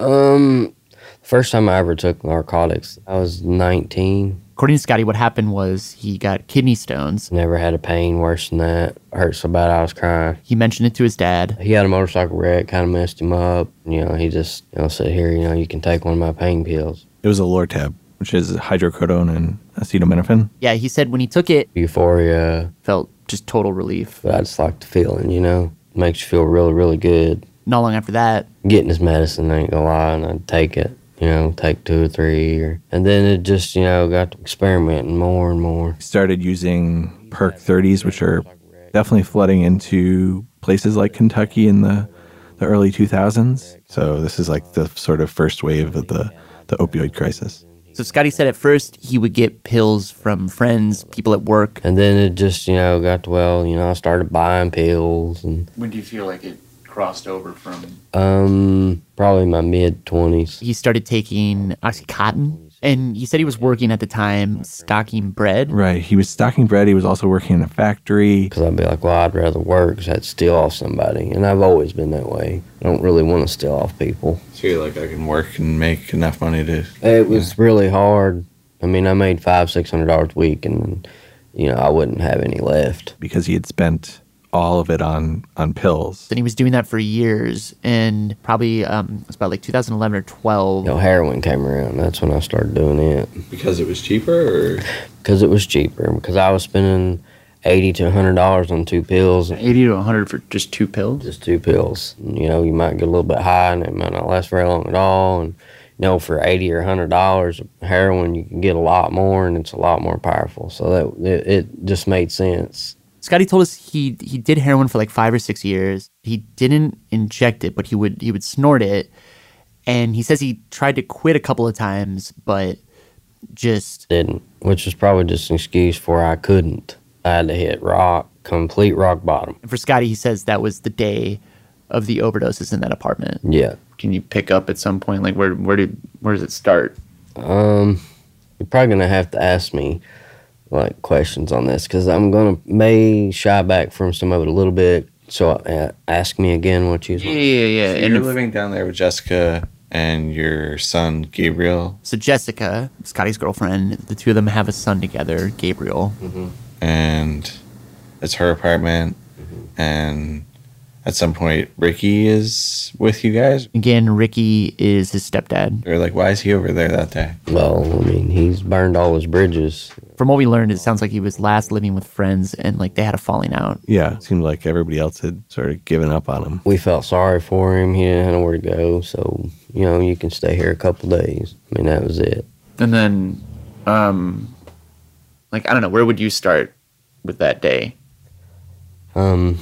Um, first time I ever took narcotics, I was nineteen. According to Scotty, what happened was he got kidney stones. Never had a pain worse than that. Hurt so bad I was crying. He mentioned it to his dad. He had a motorcycle wreck, kind of messed him up. You know, he just, you know, said, here, you know, you can take one of my pain pills. It was a Lortab, which is hydrocodone and acetaminophen. Yeah, he said when he took it, euphoria. Felt just total relief. But I just like the feeling, you know. It makes you feel really, really good. Not long after that. Getting his medicine, I ain't gonna lie, and I'd take it. You know, take two or three. Or, and then it just, you know, got to experimenting more and more. Started using Perk thirties, which are definitely flooding into places like Kentucky in the, the early two thousands. So this is like the sort of first wave of the, the opioid crisis. So Scotty said at first he would get pills from friends, people at work. And then it just, you know, got to, well, you know, I started buying pills. And when do you feel like it crossed over from? Um, probably my mid-twenties. He started taking Oxycontin, and he said he was working at the time stocking bread. Right. He was stocking bread. He was also working in a factory. Because I'd be like, well, I'd rather work because I'd steal off somebody. And I've always been that way. I don't really want to steal off people. So you're like, I can work and make enough money to... It was yeah. really hard. I mean, I made five, six hundred dollars a week, and, you know, I wouldn't have any left. Because he had spent all of it on on pills. Then he was doing that for years, and probably um, it was about like two thousand eleven or twelve. You know, heroin came around. That's when I started doing it. Because it was cheaper, or because it was cheaper? Because I was spending eighty to a hundred dollars on two pills. Eighty to a hundred for just two pills. Just two pills. You know, you might get a little bit high, and it might not last very long at all. And you know, for eighty or a hundred dollars, heroin you can get a lot more, and it's a lot more powerful. So that it, it just made sense. Scotty told us he he did heroin for like five or six years. He didn't inject it, but he would he would snort it. And he says he tried to quit a couple of times, but just didn't. Which is probably just an excuse for I couldn't. I had to hit rock, complete rock bottom. And for Scotty, he says that was the day of the overdoses in that apartment. Yeah. Can you pick up at some point? Like where where did where does it start? Um, you're probably gonna have to ask me like questions on this because I'm gonna may shy back from some of it a little bit. So uh, ask me again what you. Yeah, yeah, yeah. So and you're living down there with Jessica and your son Gabriel. So Jessica, Scotty's girlfriend, the two of them have a son together, Gabriel. Mm-hmm. And it's her apartment, mm-hmm. and at some point Ricky is with you guys. Again, Ricky is his stepdad. They're like, why is he over there that day? Well, I mean, he's burned all his bridges. From what we learned, it sounds like he was last living with friends and like they had a falling out. Yeah, it seemed like everybody else had sort of given up on him. We felt sorry for him. He didn't have nowhere to go. So, you know, you can stay here a couple days. I mean, that was it. And then, um, like, I don't know, where would you start with that day? Um,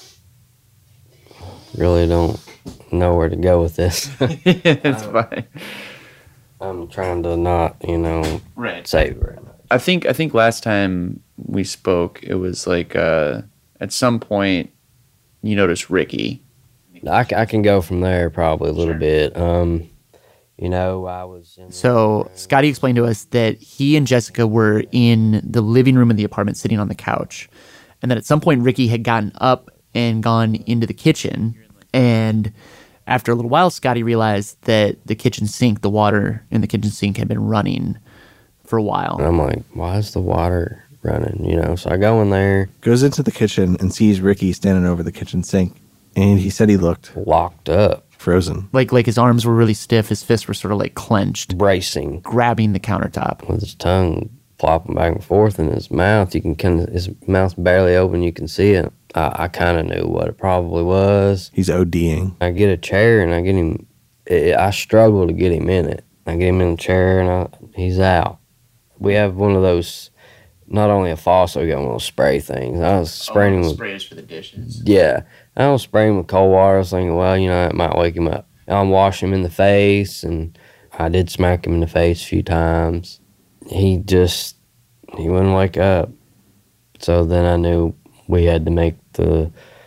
really don't know where to go with this. It's fine. I'm trying to not, you know, right. save it right now. I think I think last time we spoke, it was like uh, at some point you noticed Ricky. I, I can go from there probably a little sure. bit. Um, you know, I was in So Scotty explained to us that he and Jessica were in the living room of the apartment sitting on the couch, and that at some point Ricky had gotten up and gone into the kitchen And after a little while, Scotty realized that the kitchen sink, the water in the kitchen sink had been running for a while. And I'm like, why is the water running? You know, so I go in there. Goes into the kitchen and sees Ricky standing over the kitchen sink. And he said he looked locked up. Frozen. Like like his arms were really stiff. His fists were sort of like clenched. Bracing. Grabbing the countertop. With his tongue flopping back and forth in his mouth. You can kind of, his mouth's barely open. You can see it. I, I kind of knew what it probably was. He's ODing. I get a chair and I get him, it, I struggle to get him in it. I get him in the chair and I, he's out. We have one of those, not only a faucet, we got one of those spray things. I was spraying oh, him with sprays for the dishes. Yeah. I was spraying him with cold water. I was thinking, well, you know, it might wake him up. I'm washing him in the face, and I did smack him in the face a few times. He just, he wouldn't wake up. So then I knew we had to make the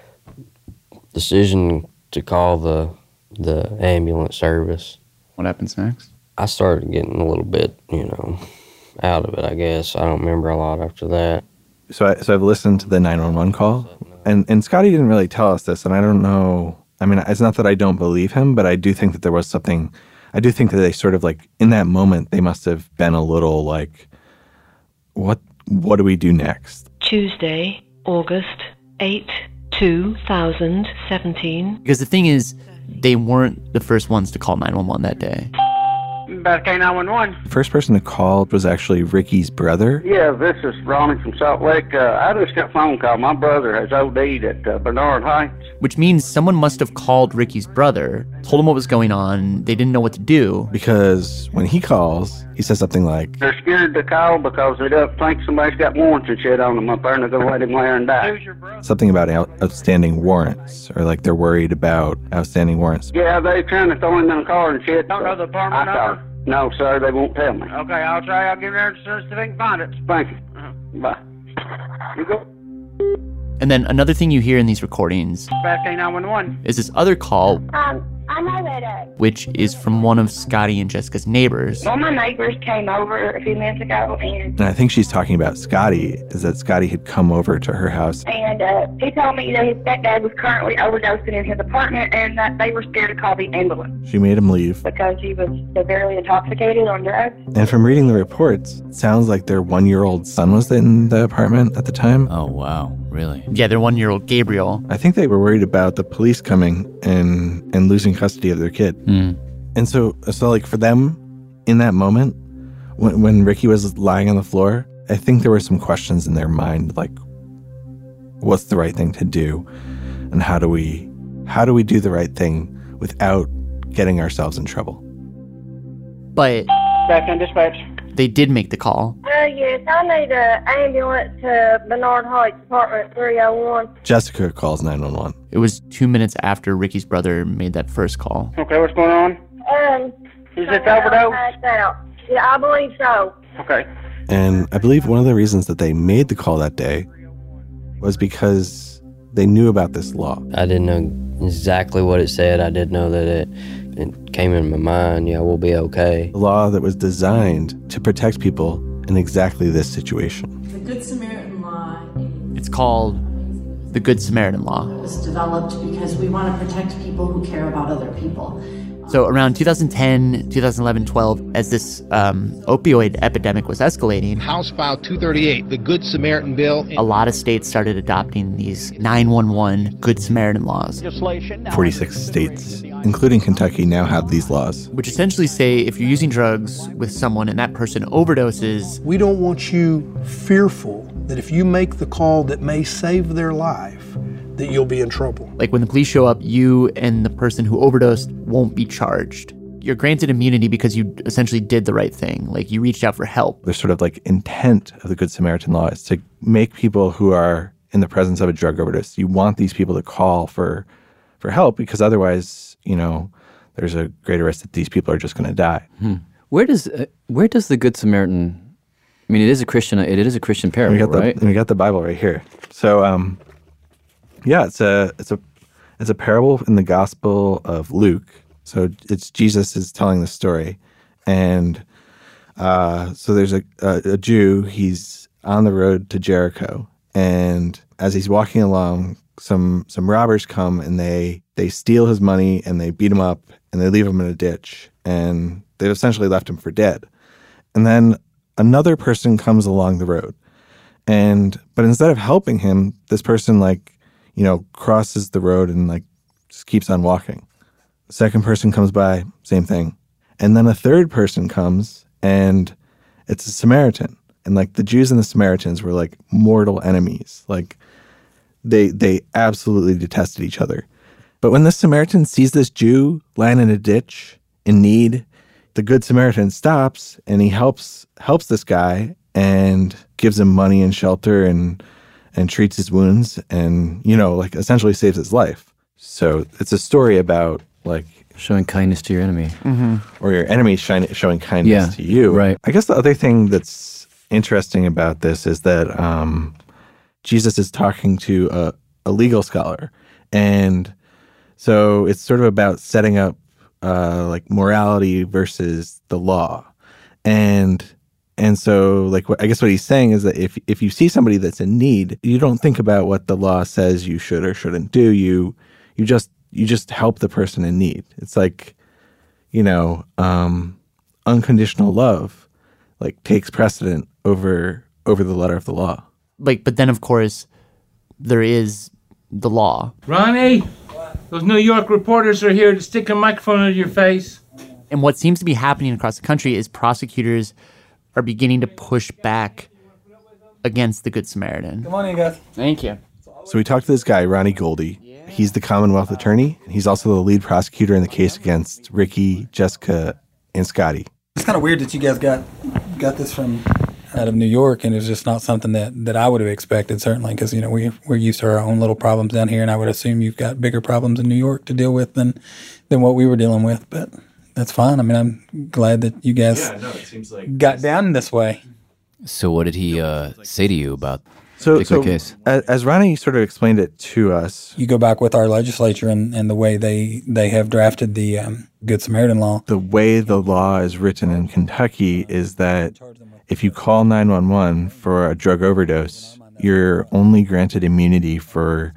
decision to call the the ambulance service. What happens next? I started getting a little bit, you know, out of it, I guess. I don't remember a lot after that. So, I, so I've listened to the nine one one call, and, and Scotty didn't really tell us this, and I don't know. I mean, it's not that I don't believe him, but I do think that there was something. I do think that they sort of like, in that moment, they must have been a little like, what, what do we do next? Tuesday, August eighth, two thousand seventeen. Because the thing is, they weren't the first ones to call nine one one that day. Back K nine one one. The first person to call was actually Ricky's brother. Yeah, this is Ronnie from Salt Lake. Uh, I just got a phone call. My brother has O D'd at uh, Bernard Heights. Which means someone must have called Ricky's brother, told him what was going on. They didn't know what to do. Because when he calls, he says something like, they're scared to call because they don't think somebody's got warrants and shit on them up there and they're going to let him lay there and die. Something about out- outstanding warrants, or like they're worried about outstanding warrants. Yeah, they're trying to throw him in a car and shit. Don't so know the apartment number? No, sir, they won't tell me. Okay, I'll try. I'll give you there as soon as they can find it. Thank you. Uh-huh. Bye. You go. And then another thing you hear in these recordings Back K nine one one. is this other call, Um, I know that, uh, which is from one of Scotty and Jessica's neighbors. one of my neighbors came over a few minutes ago, and And I think she's talking about Scotty, is that Scotty had come over to her house. and uh, he told me that his stepdad was currently overdosing in his apartment and that they were scared to call the ambulance She made him leave. because he was severely intoxicated on drugs. And from reading the reports, it sounds like their one-year-old son was in the apartment at the time. Oh, wow. Really? Yeah, their one-year-old Gabriel. I think they were worried about the police coming and and losing custody of their kid. Mm. And so, so like for them, in that moment, when, when Ricky was lying on the floor, I think there were some questions in their mind, like, what's the right thing to do? And how do we, how do we do the right thing without getting ourselves in trouble? But Back in dispatch. they did make the call. Uh, yes, I need an ambulance to Bernard Heights, apartment three oh one. Jessica calls nine one one. It was two minutes after Ricky's brother made that first call. Okay, what's going on? Um, Is it overdose? passed out. Yeah, I believe so. Okay. And I believe one of the reasons that they made the call that day was because they knew about this law. I didn't know exactly what it said. I did know that it, it came in my mind, yeah, we'll be okay. A law that was designed to protect people in exactly this situation. The Good Samaritan Law It's called the Good Samaritan Law. was developed because we want to protect people who care about other people. So around two thousand ten, two thousand eleven, twelve, as this um, opioid epidemic was escalating, House File two thirty-eight, the Good Samaritan Bill. a lot of states started adopting these nine one one Good Samaritan laws, forty-six states, including Kentucky, now have these laws. which essentially say if you're using drugs with someone and that person overdoses, We don't want you fearful that if you make the call that may save their life, that you'll be in trouble. like when the police show up, you and the person who overdosed won't be charged. You're granted immunity because you essentially did the right thing. Like you reached out for help. There's sort of like intent of the Good Samaritan law is to make people who are in the presence of a drug overdose, you want these people to call for for help because otherwise, you know, there's a greater risk that these people are just going to die. Hmm. Where does uh, where does the Good Samaritan? I mean, it is a Christian. It is a Christian parable, we got the, right? We got the Bible right here. So, um, yeah, it's a it's a it's a parable in the Gospel of Luke. So it's Jesus is telling the story, and uh, so there's a, a a Jew. He's on the road to Jericho, and as he's walking along some some robbers come and they they steal his money and they beat him up and they leave him in a ditch, and they've essentially left him for dead. And then another person comes along the road, and but instead of helping him, this person like you know crosses the road and like just keeps on walking. The second person comes by, same thing, and then a third person comes, and it's a Samaritan. And like the Jews and the Samaritans were like mortal enemies. Like they they absolutely detested each other. But when this Samaritan sees this Jew lying in a ditch in need, the Good Samaritan stops and he helps helps this guy and gives him money and shelter and and treats his wounds and, you know, like essentially saves his life. So it's a story about like showing kindness to your enemy. Mm-hmm. Or your enemy showing, showing kindness Yeah, to you. right. I guess the other thing that's interesting about this is that um, Jesus is talking to a, a legal scholar. And so it's sort of about setting up uh, like morality versus the law. And and so like what, I guess what he's saying is that if if you see somebody that's in need, you don't think about what the law says you should or shouldn't do. You you just you just help the person in need. It's like, you know, um, unconditional love like takes precedent over over the letter of the law. Like, but then of course there is the law. Ronnie, those New York reporters are here to stick a microphone in your face. And what seems to be happening across the country is prosecutors are beginning to push back against the Good Samaritan. Good morning, guys. Thank you. So we talked to this guy, Ronnie Goldie. He's the Commonwealth attorney, and he's also the lead prosecutor in the case against Ricky, Jessica, and Scotty. It's kind of weird that you guys got got this from out of New York, and it's just not something that, that I would have expected, certainly, because, you know, we, we're used to our own little problems down here, and I would assume you've got bigger problems in New York to deal with than than what we were dealing with, but that's fine. I mean, I'm glad that you guys Yeah, no, it seems like got down this way. So what did he uh, say to you about So, the so case? as, as Ronnie sort of explained it to us, You go back with our legislature and, and the way they, they have drafted the um, Good Samaritan law. the way the law is written in Kentucky is that if you call nine one one for a drug overdose, you're only granted immunity for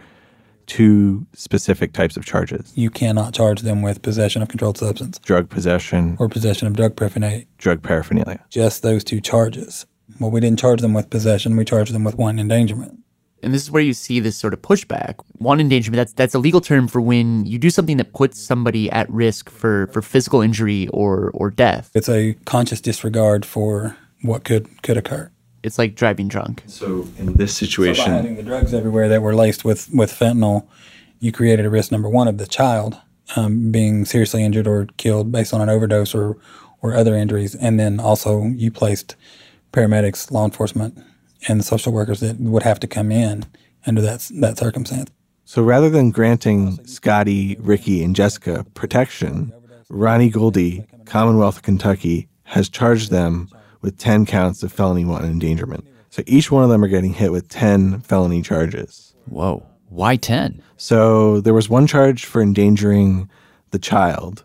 two specific types of charges: You cannot charge them with possession of controlled substance drug possession or possession of drug paraphernalia. drug paraphernalia. Just those two charges. Well, we didn't charge them with possession. We charged them with wanton endangerment. And this is where you see this sort of pushback. Wanton endangerment, that's that's a legal term for when you do something that puts somebody at risk for, for physical injury or, or death. It's a conscious disregard for what could, could occur. It's like driving drunk. So in this So by situation, having the drugs everywhere that were laced with, with fentanyl, you created a risk, number one, of the child um, being seriously injured or killed based on an overdose or, or other injuries. And then also you placed paramedics, law enforcement, and the social workers that would have to come in under that that circumstance. so rather than granting Scotty, Ricky, and Jessica protection, Ronnie Goldie, Commonwealth of Kentucky, has charged them with ten counts of felony wanton endangerment. So each one of them are getting hit with ten felony charges. Whoa. Why ten? So there was one charge for endangering the child.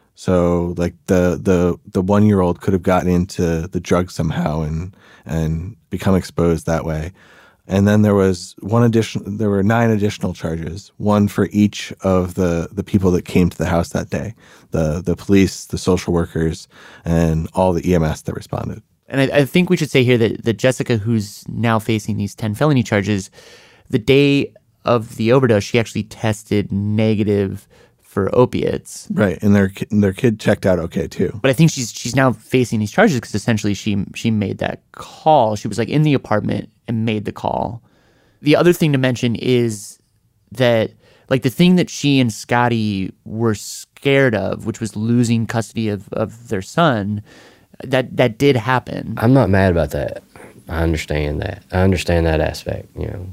So like the the the one year old could have gotten into the drug somehow and and become exposed that way. And then there was one additional there were nine additional charges, one for each of the, the people that came to the house that day. The the police, the social workers, and all the E M S that responded. And I, I think we should say here that, that Jessica, who's now facing these ten felony charges, the day of the overdose, she actually tested negative for opiates. Right, and their ki- and their kid checked out okay too. But I think she's she's now facing these charges because essentially she she made that call. She was like in the apartment and made the call. The other thing to mention is that like the thing that she and Scotty were scared of, which was losing custody of, of their son, that that did happen. I'm not mad about that. I understand that. I understand that aspect, you know.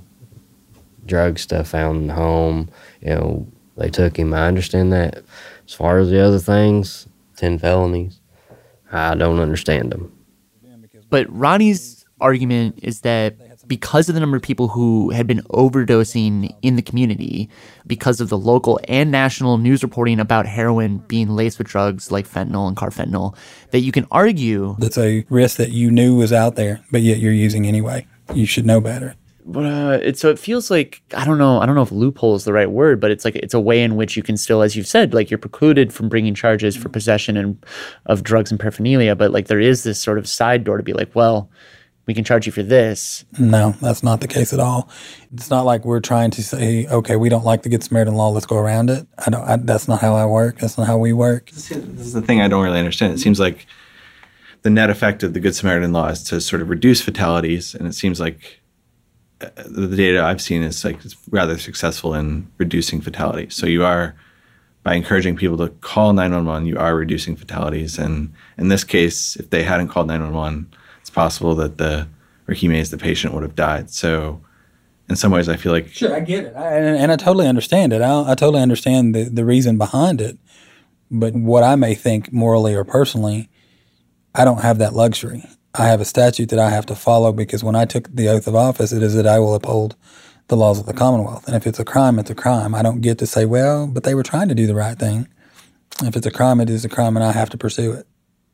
Drug stuff found in the home, you know, they took him. I understand that. As far as the other things, ten felonies, I don't understand them. But Ronnie's argument is that because of the number of people who had been overdosing in the community, because of the local and national news reporting about heroin being laced with drugs like fentanyl and carfentanil, that you can argue That's a risk that you knew was out there, but yet you're using anyway. You should know better. But uh, it, so it feels like, I don't know, I don't know if loophole is the right word, but it's like, it's a way in which you can still, as you've said, like you're precluded from bringing charges for possession and of drugs and paraphernalia. But like there is this sort of side door to be like, well, we can charge you for this. No, that's not the case at all. It's not like we're trying to say, okay, we don't like the Good Samaritan law, let's go around it. I don't. I, that's not how I work. That's not how we work. This is the thing I don't really understand. It seems like the net effect of the Good Samaritan law is to sort of reduce fatalities, and it seems like uh, the data I've seen is like it's rather successful in reducing fatalities. So you are, by encouraging people to call nine one one, you are reducing fatalities. And in this case, if they hadn't called nine one one, it's possible that the Ricky Mays, the patient, would have died. So in some ways, I feel like... Sure, I get it. I, and, and I totally understand it. I, I totally understand the, the reason behind it. But what I may think morally or personally, I don't have that luxury. I have a statute that I have to follow because when I took the oath of office, it is that I will uphold the laws of the Commonwealth. And if it's a crime, it's a crime. I don't get to say, well, but they were trying to do the right thing. If it's a crime, it is a crime, and I have to pursue it.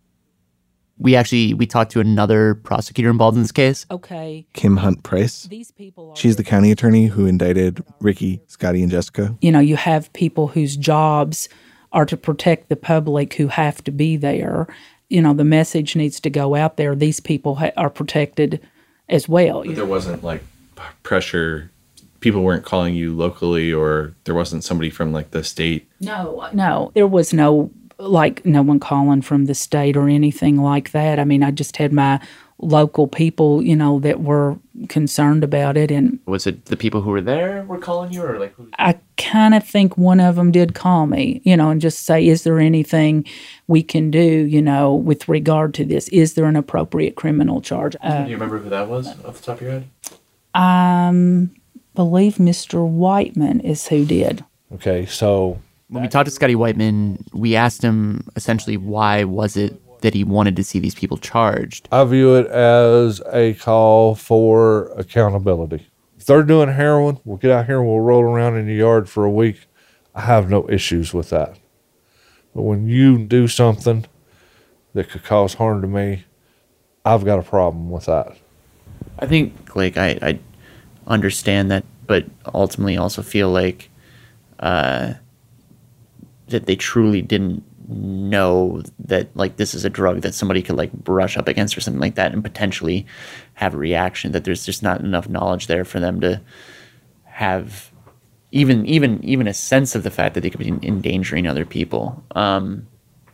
We actually, we talked to another prosecutor involved in this case. Okay. Kim Hunt Price. These people are... She's the county attorney who indicted Ricky, Scotty, and Jessica. You know, you have people whose jobs are to protect the public who have to be there. You know, the message needs to go out there. These people ha- are protected as well. But there wasn't like pressure. People weren't calling you locally, or there wasn't somebody from like the state. No, no. There was no... like no one calling from the state or anything like that. I mean, I just had my local people, you know, that were concerned about it. And was it the people who were there were calling you, or like? Who? I kind of think one of them did call me, you know, and just say, is there anything we can do, you know, with regard to this? Is there an appropriate criminal charge? Uh, do you remember who that was off the top of your head? I um, believe Mister Whiteman is who did. Okay, so... When we talked to Scotty Whiteman, we asked him essentially why was it that he wanted to see these people charged. I view it as a call for accountability. If they're doing heroin, we'll get out here and we'll roll around in the yard for a week. I have no issues with that. But when you do something that could cause harm to me, I've got a problem with that. I think, like, I, I understand that, but ultimately also feel like uh, that they truly didn't know that, like, this is a drug that somebody could, like, brush up against or something like that and potentially have a reaction, that there's just not enough knowledge there for them to have even even even a sense of the fact that they could be endangering other people. Um,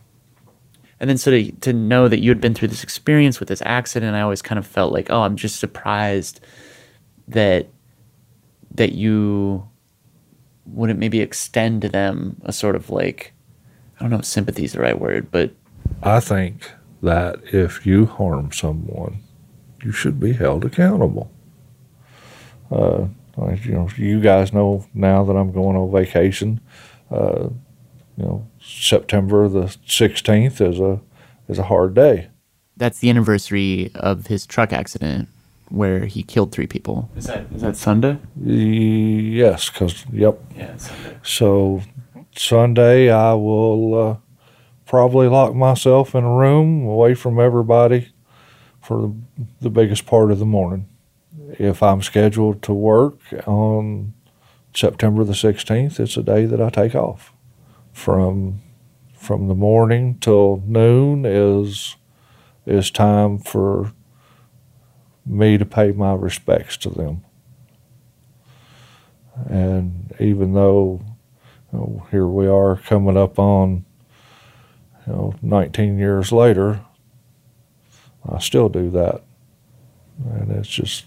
and then so to, to know that you had been through this experience with this accident, I always kind of felt like, oh, I'm just surprised that that you wouldn't maybe extend to them a sort of, like, I don't know if sympathy is the right word, but... I think that if you harm someone, you should be held accountable. Uh, you know, you guys know now that I'm going on vacation. Uh, you know, September the sixteenth is a is a hard day. That's the anniversary of his truck accident where he killed three people. Is that is that Sunday? Yes, because, yep. Yeah, it's Sunday. So Sunday I will uh, probably lock myself in a room away from everybody for the, the biggest part of the morning. If I'm scheduled to work on September the sixteenth, it's a day that I take off. From from the morning till noon is is time for me to pay my respects to them. And even though, you know, here we are coming up on, you know, nineteen years later, I still do that. And it's just,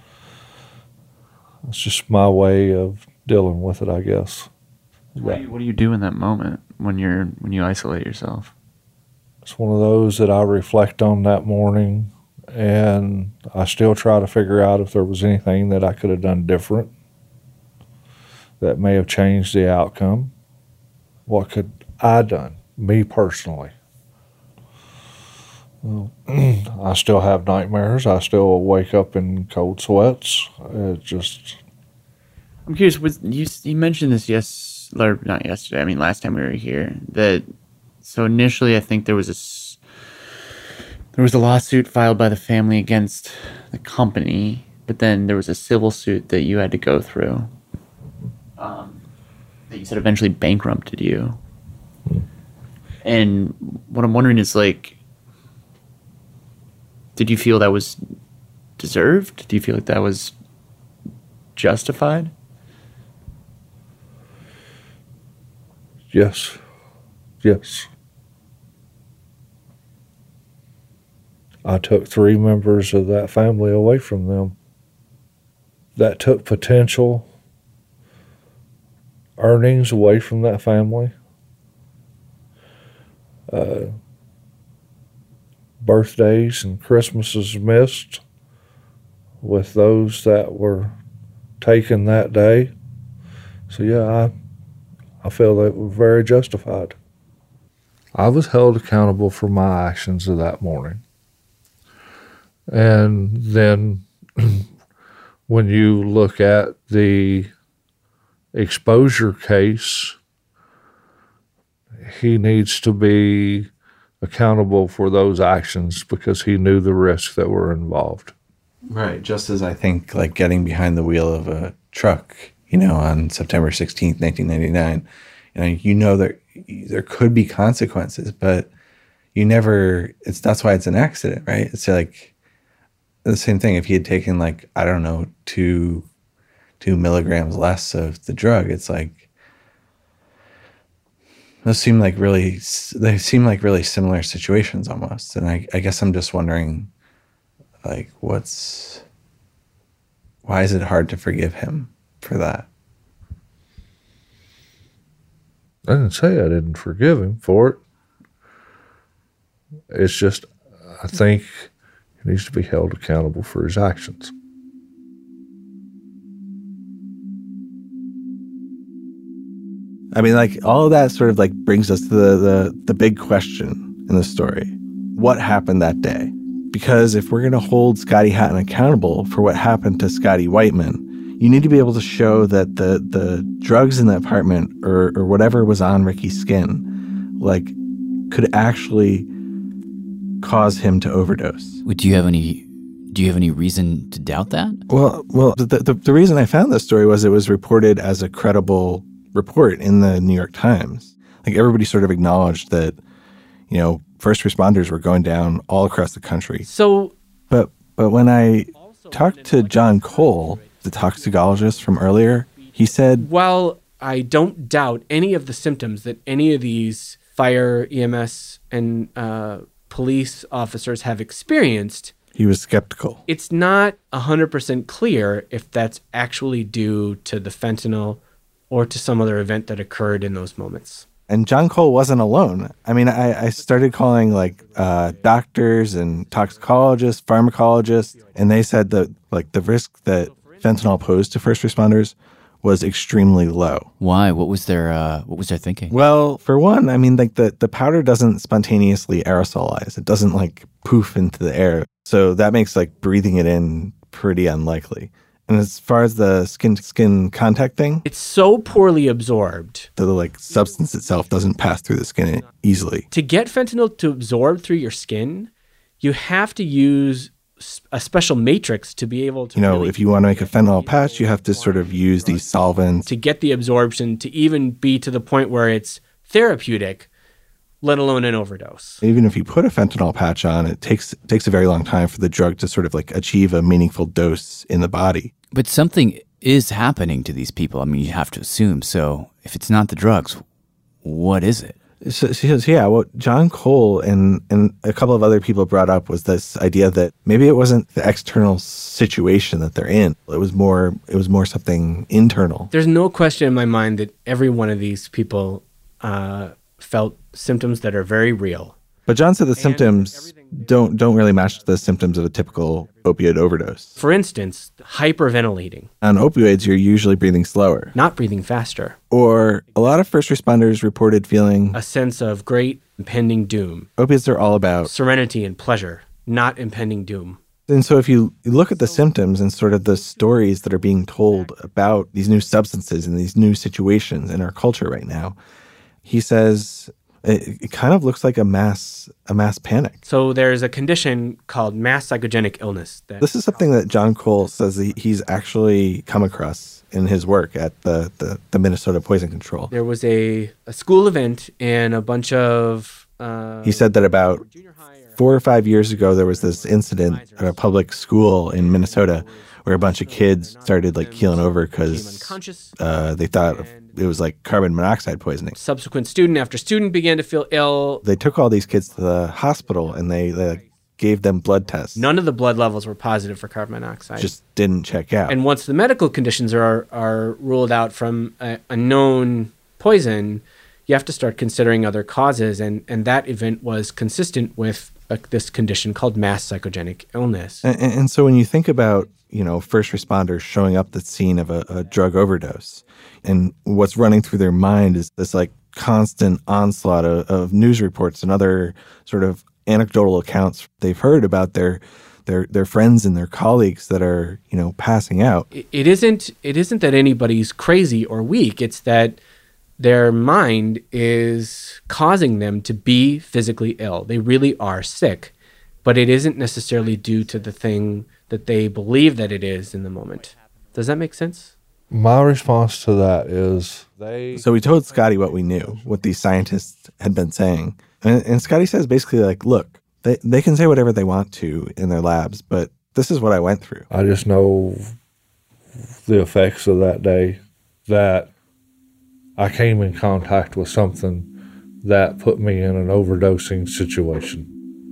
it's just my way of dealing with it, I guess. What do you, what do you do in that moment when you're when you isolate yourself? It's one of those that I reflect on that morning, and I still try to figure out if there was anything that I could have done different that may have changed the outcome. What could I done, me personally? Well, I still have nightmares. I still wake up in cold sweats. It just... I'm curious, was, you, you mentioned this yes, or not yesterday, I mean last time we were here, that, so initially I think there was a, there was a lawsuit filed by the family against the company, but then there was a civil suit that you had to go through. Um, that you said eventually bankrupted you. And what I'm wondering is, like, did you feel that was deserved? Do you feel like that was justified? Yes. Yes. I took three members of that family away from them. That took potential earnings away from that family. Uh, birthdays and Christmases missed with those that were taken that day. So yeah, I I feel that was very justified. I was held accountable for my actions of that morning. And then when you look at the exposure case, he needs to be accountable for those actions because he knew the risks that were involved. Right. Just as I think like getting behind the wheel of a truck, you know, on September sixteenth, nineteen ninety-nine, you know, you know that there could be consequences, but you never, it's, that's why it's an accident, right? It's like the same thing. If he had taken like, I don't know, two, two milligrams less of the drug, it's like, those seem like really, they seem like really similar situations almost. And I, I guess I'm just wondering, like, what's, why is it hard to forgive him for that? I didn't say I didn't forgive him for it. It's just, I think he needs to be held accountable for his actions. I mean, like, all of that sort of like brings us to the, the, the big question in the story. What happened that day? Because if we're going to hold Scotty Hatton accountable for what happened to Scotty Whiteman, you need to be able to show that the, the drugs in the apartment or, or whatever was on Ricky's skin, like, could actually cause him to overdose. Do you have any, do you have any reason to doubt that? Well, well, the, the, the reason I found this story was it was reported as a credible report in the New York Times. Like, everybody sort of acknowledged that, you know, first responders were going down all across the country. So, but but when I talked to John Cole, the toxicologist from earlier, he said, while I don't doubt any of the symptoms that any of these fire, E M S, and uh, police officers have experienced, he was skeptical. It's not one hundred percent clear if that's actually due to the fentanyl or to some other event that occurred in those moments. And John Cole wasn't alone. I mean, I, I started calling like uh, doctors and toxicologists, pharmacologists, and they said that like the risk that fentanyl posed to first responders was extremely low. Why? What was their uh, what was their thinking? Well, for one, I mean, like the, the powder doesn't spontaneously aerosolize. It doesn't like poof into the air. So that makes like breathing it in pretty unlikely. And as far as the skin-to-skin contact thing, it's so poorly absorbed. The like substance itself doesn't pass through the skin easily. To get fentanyl to absorb through your skin, you have to use a special matrix to be able to, you know, really if you want to make a fentanyl patch, you have to sort of use these solvents to get the absorption to even be to the point where it's therapeutic, let alone an overdose. Even if you put a fentanyl patch on, it takes it takes a very long time for the drug to sort of like achieve a meaningful dose in the body. But something is happening to these people. I mean, you have to assume. So if it's not the drugs, what is it? So, so yeah, what John Cole and, and a couple of other people brought up was this idea that maybe it wasn't the external situation that they're in. It was more it was more something internal. There's no question in my mind that every one of these people uh, felt symptoms that are very real. But John said the symptoms don't don't really match the symptoms of a typical opioid overdose. For instance, hyperventilating. On opioids, you're usually breathing slower. Not breathing faster. Or a lot of first responders reported feeling a sense of great impending doom. Opiates are all about serenity and pleasure, not impending doom. And so if you look at the symptoms and sort of the stories that are being told about these new substances and these new situations in our culture right now, he says It, it kind of looks like a mass a mass panic. So there's a condition called mass psychogenic illness. That This is something that John Cole says he, he's actually come across in his work at the, the, the Minnesota Poison Control. There was a, a school event and a bunch of... Uh, He said that about four or five years ago, there was this incident at a public school in Minnesota where a bunch of kids started like keeling over because uh, they thought it was like carbon monoxide poisoning. Subsequent student after student began to feel ill. They took all these kids to the hospital and they, they gave them blood tests. None of the blood levels were positive for carbon monoxide. Just didn't check out. And once the medical conditions are are ruled out from a, a known poison, you have to start considering other causes. And, and that event was consistent with a, this condition called mass psychogenic illness. And, and, and so when you think about, you know, first responders showing up at the scene of a, a drug overdose, and what's running through their mind is this like constant onslaught of, of news reports and other sort of anecdotal accounts they've heard about their their their friends and their colleagues that are, you know, passing out. It, it isn't it isn't that anybody's crazy or weak. It's that their mind is causing them to be physically ill. They really are sick, but it isn't necessarily due to the thing that they believe that it is in the moment. Does that make sense? My response to that is they... So we told Scotty what we knew, what these scientists had been saying. And, and Scotty says basically like, look, they, they can say whatever they want to in their labs, but this is what I went through. I just know the effects of that day, that I came in contact with something that put me in an overdosing situation.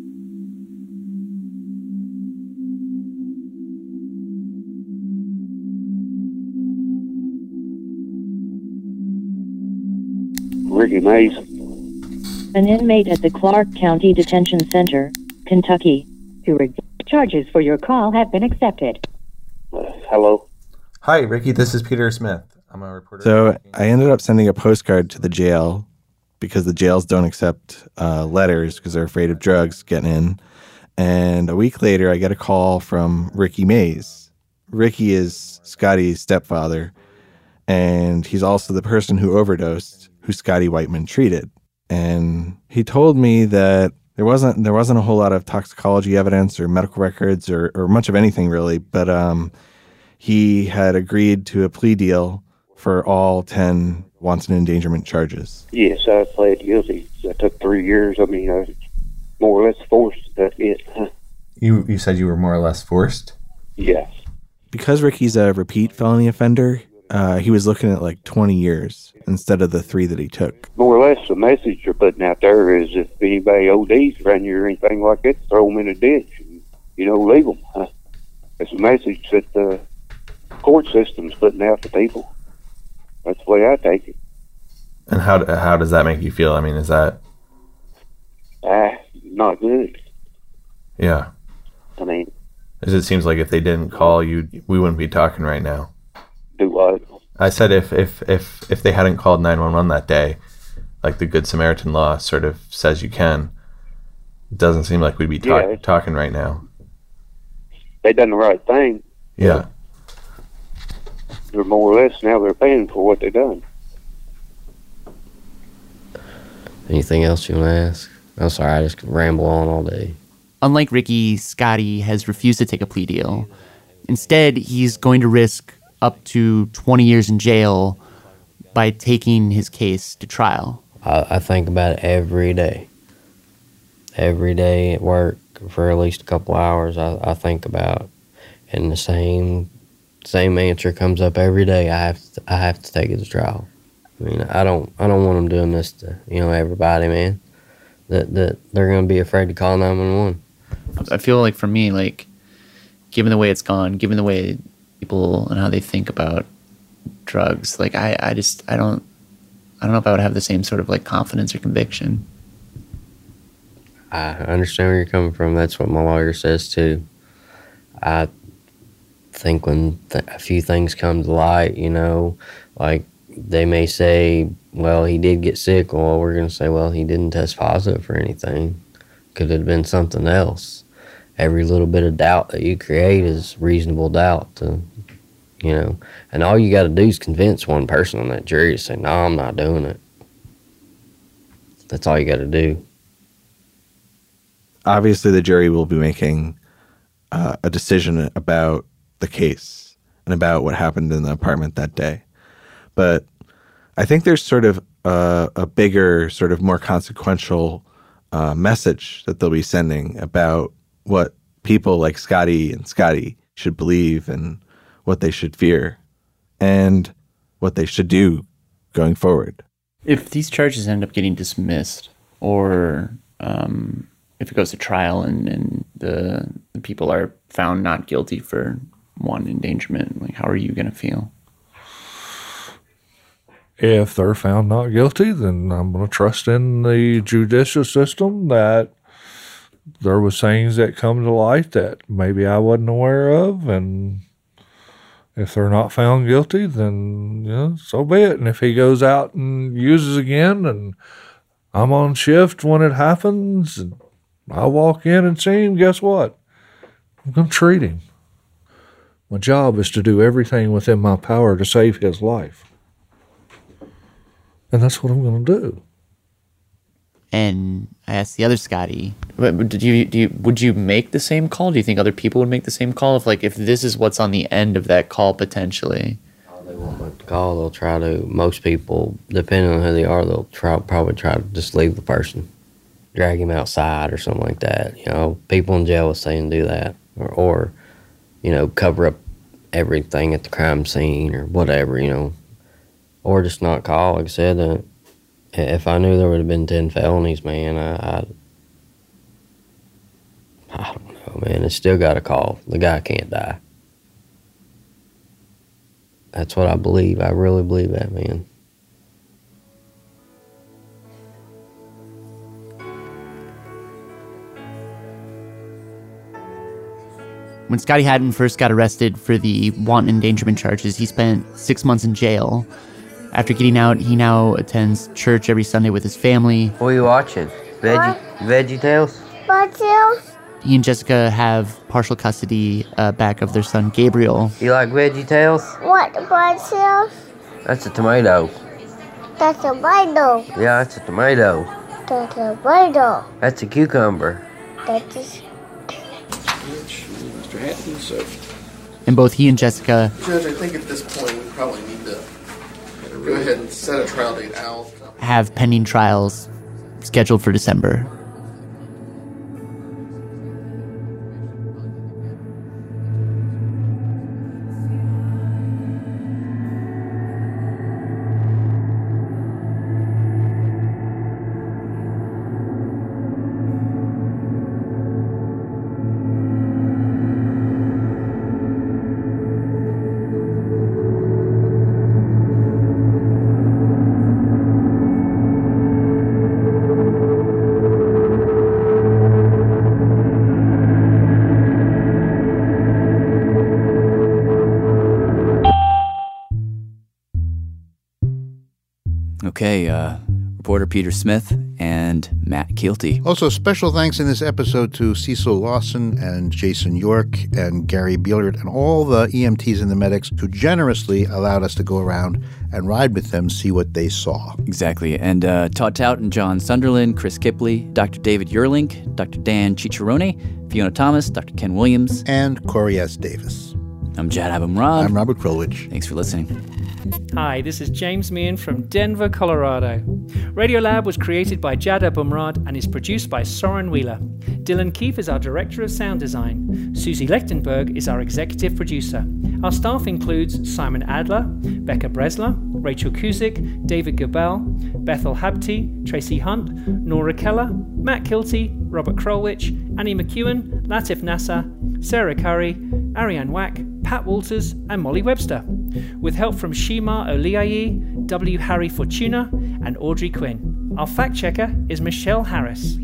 Ricky Mays. An inmate at the Clark County Detention Center, Kentucky, who reg- charges for your call have been accepted. Uh, hello. Hi, Ricky. This is Peter Smith. I'm a reporter. So I ended up sending a postcard to the jail because the jails don't accept uh, letters because they're afraid of drugs getting in. And a week later, I get a call from Ricky Mays. Ricky is Scotty's stepfather, and he's also the person who overdosed, who Scotty Whiteman treated. And he told me that there wasn't there wasn't a whole lot of toxicology evidence or medical records or, or much of anything really, but um, he had agreed to a plea deal for all ten wanton endangerment charges. Yes, I pled guilty. I took three years. I mean, I was more or less forced. That's it. You you said you were more or less forced? Yes. Because Ricky's a repeat felony offender, uh, he was looking at like twenty years instead of the three that he took. More or less, the message you're putting out there is if anybody O Ds around you or anything like that, throw them in a ditch and, you know, leave them. Huh? It's a message that the court system's putting out to people. That's the way I take it. And how how does that make you feel? I mean, is that... Ah, not good. Yeah. I mean... Because it seems like if they didn't call you, we wouldn't be talking right now. Do what? I said if, if, if, if they hadn't called nine one one that day, like the Good Samaritan law sort of says you can, it doesn't seem like we'd be talk, Yeah. talking right now. They done the right thing. Yeah. They're more or less, now they're paying for what they done. Anything else you want to ask? I'm sorry, I just ramble on all day. Unlike Ricky, Scotty has refused to take a plea deal. Instead, he's going to risk up to twenty years in jail by taking his case to trial. I, I think about it every day. Every day at work for at least a couple hours, I, I think about, and the same same answer comes up every day. I have to, I have to take it to trial. I mean, I don't I don't want them doing this to, you know, everybody, man. That that they're going to be afraid to call nine one one. I feel like for me, like, given the way it's gone, given the way people and how they think about drugs, like I, I just I don't I don't know if I would have the same sort of like confidence or conviction. I understand where you're coming from. That's what my lawyer says too. I think when th- a few things come to light, you know, like they may say, well, he did get sick. Well, we're going to say, well, he didn't test positive for anything. Could have been something else. Every little bit of doubt that you create is reasonable doubt to, you know, and all you got to do is convince one person on that jury to say, no, I'm not doing it. That's all you got to do. Obviously, the jury will be making uh, a decision about the case and about what happened in the apartment that day. But I think there's sort of a, a bigger, sort of more consequential uh, message that they'll be sending about what people like Scotty and Scotty should believe and what they should fear and what they should do going forward. If these charges end up getting dismissed, or um, if it goes to trial and, and the, the people are found not guilty for wanton endangerment, like, how are you going to feel? If they're found not guilty, then I'm going to trust in the judicial system that there was things that come to light that maybe I wasn't aware of, and if they're not found guilty, then, you know, so be it. And if he goes out and uses again, and I'm on shift when it happens, and I walk in and see him, guess what? I'm going to treat him. My job is to do everything within my power to save his life. And that's what I'm going to do. And I asked the other Scotty, did you, do you, would you make the same call? Do you think other people would make the same call? If like, if this is what's on the end of that call potentially? They won't make the call. They'll try to, most people, depending on who they are, they'll try, probably try to just leave the person, drag him outside or something like that. You know, people in jail will say and do that. Or, or, you know, cover up everything at the crime scene or whatever, you know. Or just not call. Like I said, uh, if I knew there would have been ten felonies, man, I, I, I don't know, man. It's still got to call. The guy can't die. That's what I believe. I really believe that, man. When Scotty Hatton first got arrested for the wanton endangerment charges, he spent six months in jail. After getting out, he now attends church every Sunday with his family. What are you watching? Veggie, Veggie Tales? Veggie He and Jessica have partial custody uh, back of their son, Gabriel. You like Veggie Tales? What Veggie? That's a tomato. That's a tomato. Yeah, that's a tomato. That's a tomato. That's a cucumber. That's a... Mister Hatton, so... And both he and Jessica... Judge, I think at this point we probably need to go ahead and set a trial date out. have pending trials scheduled for December. Okay, uh, reporter Peter Smith and Matt Keelty. Also, special thanks in this episode to Cecil Lawson and Jason York and Gary Bielert and all the E M Ts and the medics who generously allowed us to go around and ride with them, see what they saw. Exactly. And uh, Todd Tout and John Sunderland, Chris Kipley, Doctor David Yerlink, Doctor Dan Cicciarone, Fiona Thomas, Doctor Ken Williams, and Corey S. Davis. I'm Jad Abumrad. I'm Robert Krulwich. Thanks for listening. Hi, this is James Meehan from Denver, Colorado. Radiolab was created by Jad Abumrad and is produced by Soren Wheeler. Dylan Keefe is our Director of Sound Design. Susie Lechtenberg is our Executive Producer. Our staff includes Simon Adler, Becca Bresler, Rachel Kuzik, David Gabel, Bethel Habti, Tracy Hunt, Nora Keller, Matt Kilty, Robert Krolwich, Annie McEwen, Latif Nasser, Sarah Curry, Ariane Wack, Pat Walters, and Molly Webster, with help from Shima Oliayi, W. Harry Fortuna, and Audrey Quinn. Our fact checker is Michelle Harris.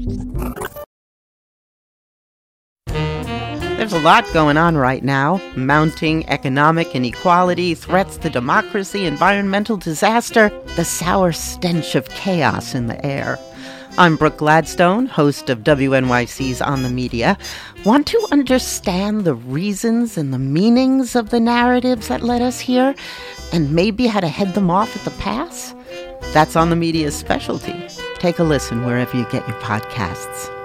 There's a lot going on right now. Mounting economic inequality, threats to democracy, environmental disaster, the sour stench of chaos in the air. I'm Brooke Gladstone, host of W N Y C's On the Media. Want to understand the reasons and the meanings of the narratives that led us here, and maybe how to head them off at the pass? That's On the Media's specialty. Take a listen wherever you get your podcasts.